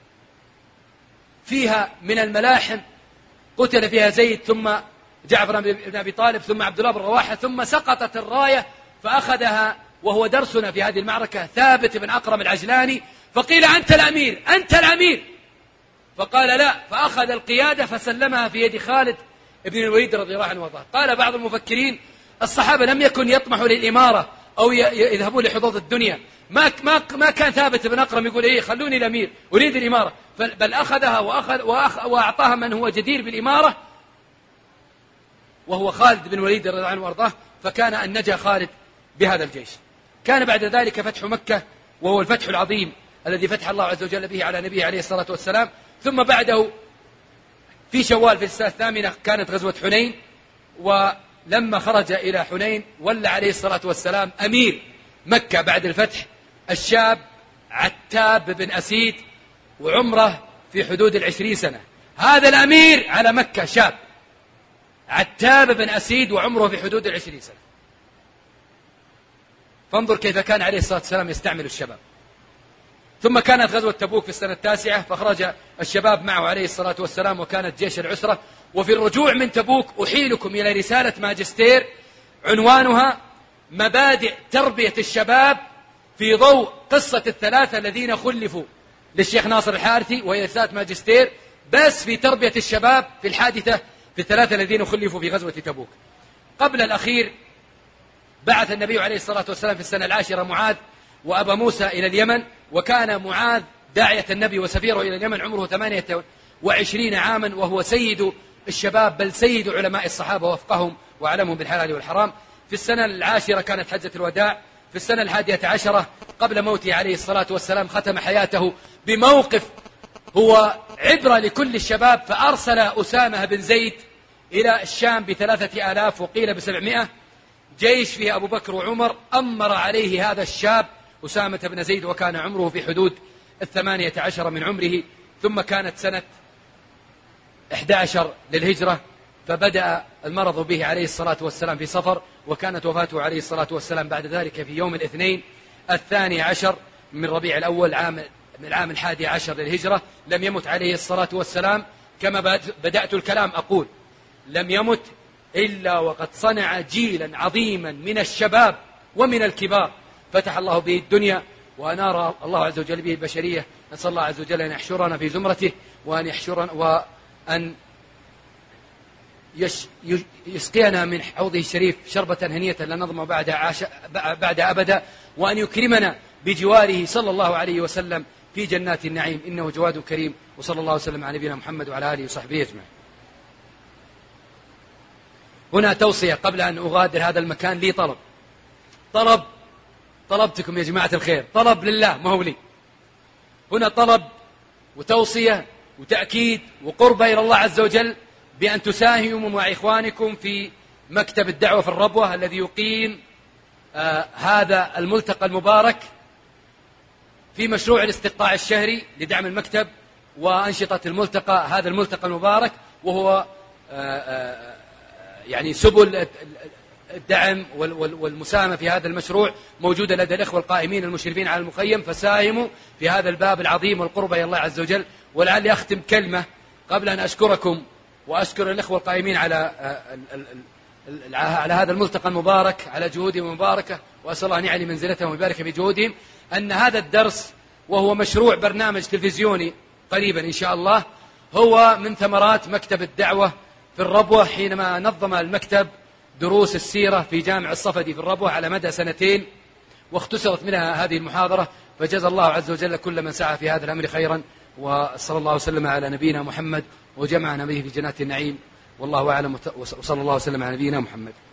Speaker 1: فيها من الملاحم قتل فيها زيد، ثم جعفر بن أبي طالب، ثم عبد الله بن رواحة، ثم سقطت الراية فأخذها وهو درسنا في هذه المعركة ثابت بن أقرم العجلاني، فقيل: أنت الأمير، أنت الأمير. فقال: لا، فأخذ القيادة فسلمها في يد خالد بن الوليد رضي الله عنه وارضاه. قال بعض المفكرين: الصحابة لم يكن يطمحوا للإمارة أو يذهبون لحظوظ الدنيا، ما كان ثابت بن أقرم يقول: خلوني الأمير، أريد الإمارة، بل أخذها وأعطاها من هو جدير بالإمارة، وهو خالد بن الوليد رضي الله عنه وارضاه. فكان أن نجا خالد بهذا الجيش. كان بعد ذلك فتح مكة، وهو الفتح العظيم الذي فتح الله عز وجل به على نبيه عليه الصلاة والسلام. ثم بعده في شوال في السنة 8 كانت غزوة حنين، ولما خرج إلى حنين ولى عليه الصلاة والسلام أمير مكة بعد الفتح الشاب عتاب بن أسيد، وعمره في حدود 20 سنة. هذا الأمير على مكة شاب عتاب بن أسيد وعمره في حدود 20 سنة. فانظر كيف كان عليه الصلاة والسلام يستعمل الشباب. ثم كانت غزوة تبوك في السنة 9، فخرج الشباب معه عليه الصلاة والسلام، وكانت جيش العسرة. وفي الرجوع من تبوك أحيلكم إلى رسالة ماجستير عنوانها: مبادئ تربية الشباب في ضوء قصة الثلاثة الذين خلفوا، للشيخ ناصر الحارثي، وهي رسالة ماجستير بس في تربية الشباب في الحادثة في الثلاثة الذين خلفوا في غزوة تبوك. قبل الأخير بعث النبي عليه الصلاة والسلام في السنة 10 معاذ وأبا موسى إلى اليمن، وكان معاذ داعية النبي وسفيره إلى اليمن، عمره 28 عاما، وهو سيد الشباب، بل سيد علماء الصحابة وأفقههم وأعلمهم بالحلال والحرام. في السنة 10 كانت حجة الوداع. في السنة 11 قبل موته عليه الصلاة والسلام ختم حياته بموقف هو عبرة لكل الشباب، فأرسل أسامة بن زيد إلى الشام ب3,000 وقيل ب700 جيش فيه أبو بكر وعمر، أمر عليه هذا الشاب أسامة بن زيد، وكان عمره في حدود 18 من عمره. ثم كانت سنة 11 للهجرة، فبدأ المرض به عليه الصلاة والسلام في صفر، وكانت وفاته عليه الصلاة والسلام بعد ذلك في يوم الاثنين 12 من ربيع الأول من العام 11 للهجرة. لم يمت عليه الصلاة والسلام كما بدأت الكلام أقول: لم يمت إلا وقد صنع جيلا عظيما من الشباب ومن الكبار، فتح الله به الدنيا وأنار الله عز وجل به البشرية. نسأل الله عز وجل أن يحشرنا في زمرته، وأن يسقينا من حوضه الشريف شربة هنية لا نظمأ بعد أبدا، وأن يكرمنا بجواره صلى الله عليه وسلم في جنات النعيم، إنه جواد كريم. وصلى الله وسلم على نبينا محمد وعلى آله وصحبه أجمعين. هنا توصية قبل أن أغادر هذا المكان، لي طلبتكم يا جماعة الخير، طلب لله ما هو لي. هنا طلب وتوصية وتأكيد وقربة إلى الله عز وجل بأن تساهموا مع إخوانكم في مكتب الدعوة في الربوة الذي يقيم هذا الملتقى المبارك في مشروع الاستقطاع الشهري لدعم المكتب وأنشطة الملتقى، هذا الملتقى المبارك. وهو يعني سبل الدعم والمساهمة في هذا المشروع موجودة لدى الإخوة القائمين المشرفين على المخيم، فساهموا في هذا الباب العظيم والقربة إلى الله عز وجل. ولعلي أختم كلمة قبل أن أشكركم وأشكر الإخوة القائمين على هذا الملتقى المبارك، على جهودهم المباركة، وأسأل الله أن يعلي منزلتهم ويبارك في جهودهم، أن هذا الدرس وهو مشروع برنامج تلفزيوني قريبا إن شاء الله هو من ثمرات مكتب الدعوة في الربوة، حينما نظم المكتب دروس السيرة في جامع الصفدي في الربوة على مدى 2 واختصرت منها هذه المحاضرة. فجزا الله عز وجل كل من سعى في هذا الأمر خيرا، وصلى الله وسلم على نبينا محمد وجمعنا به في جنات النعيم، والله أعلم، وصلى الله وسلم على نبينا محمد.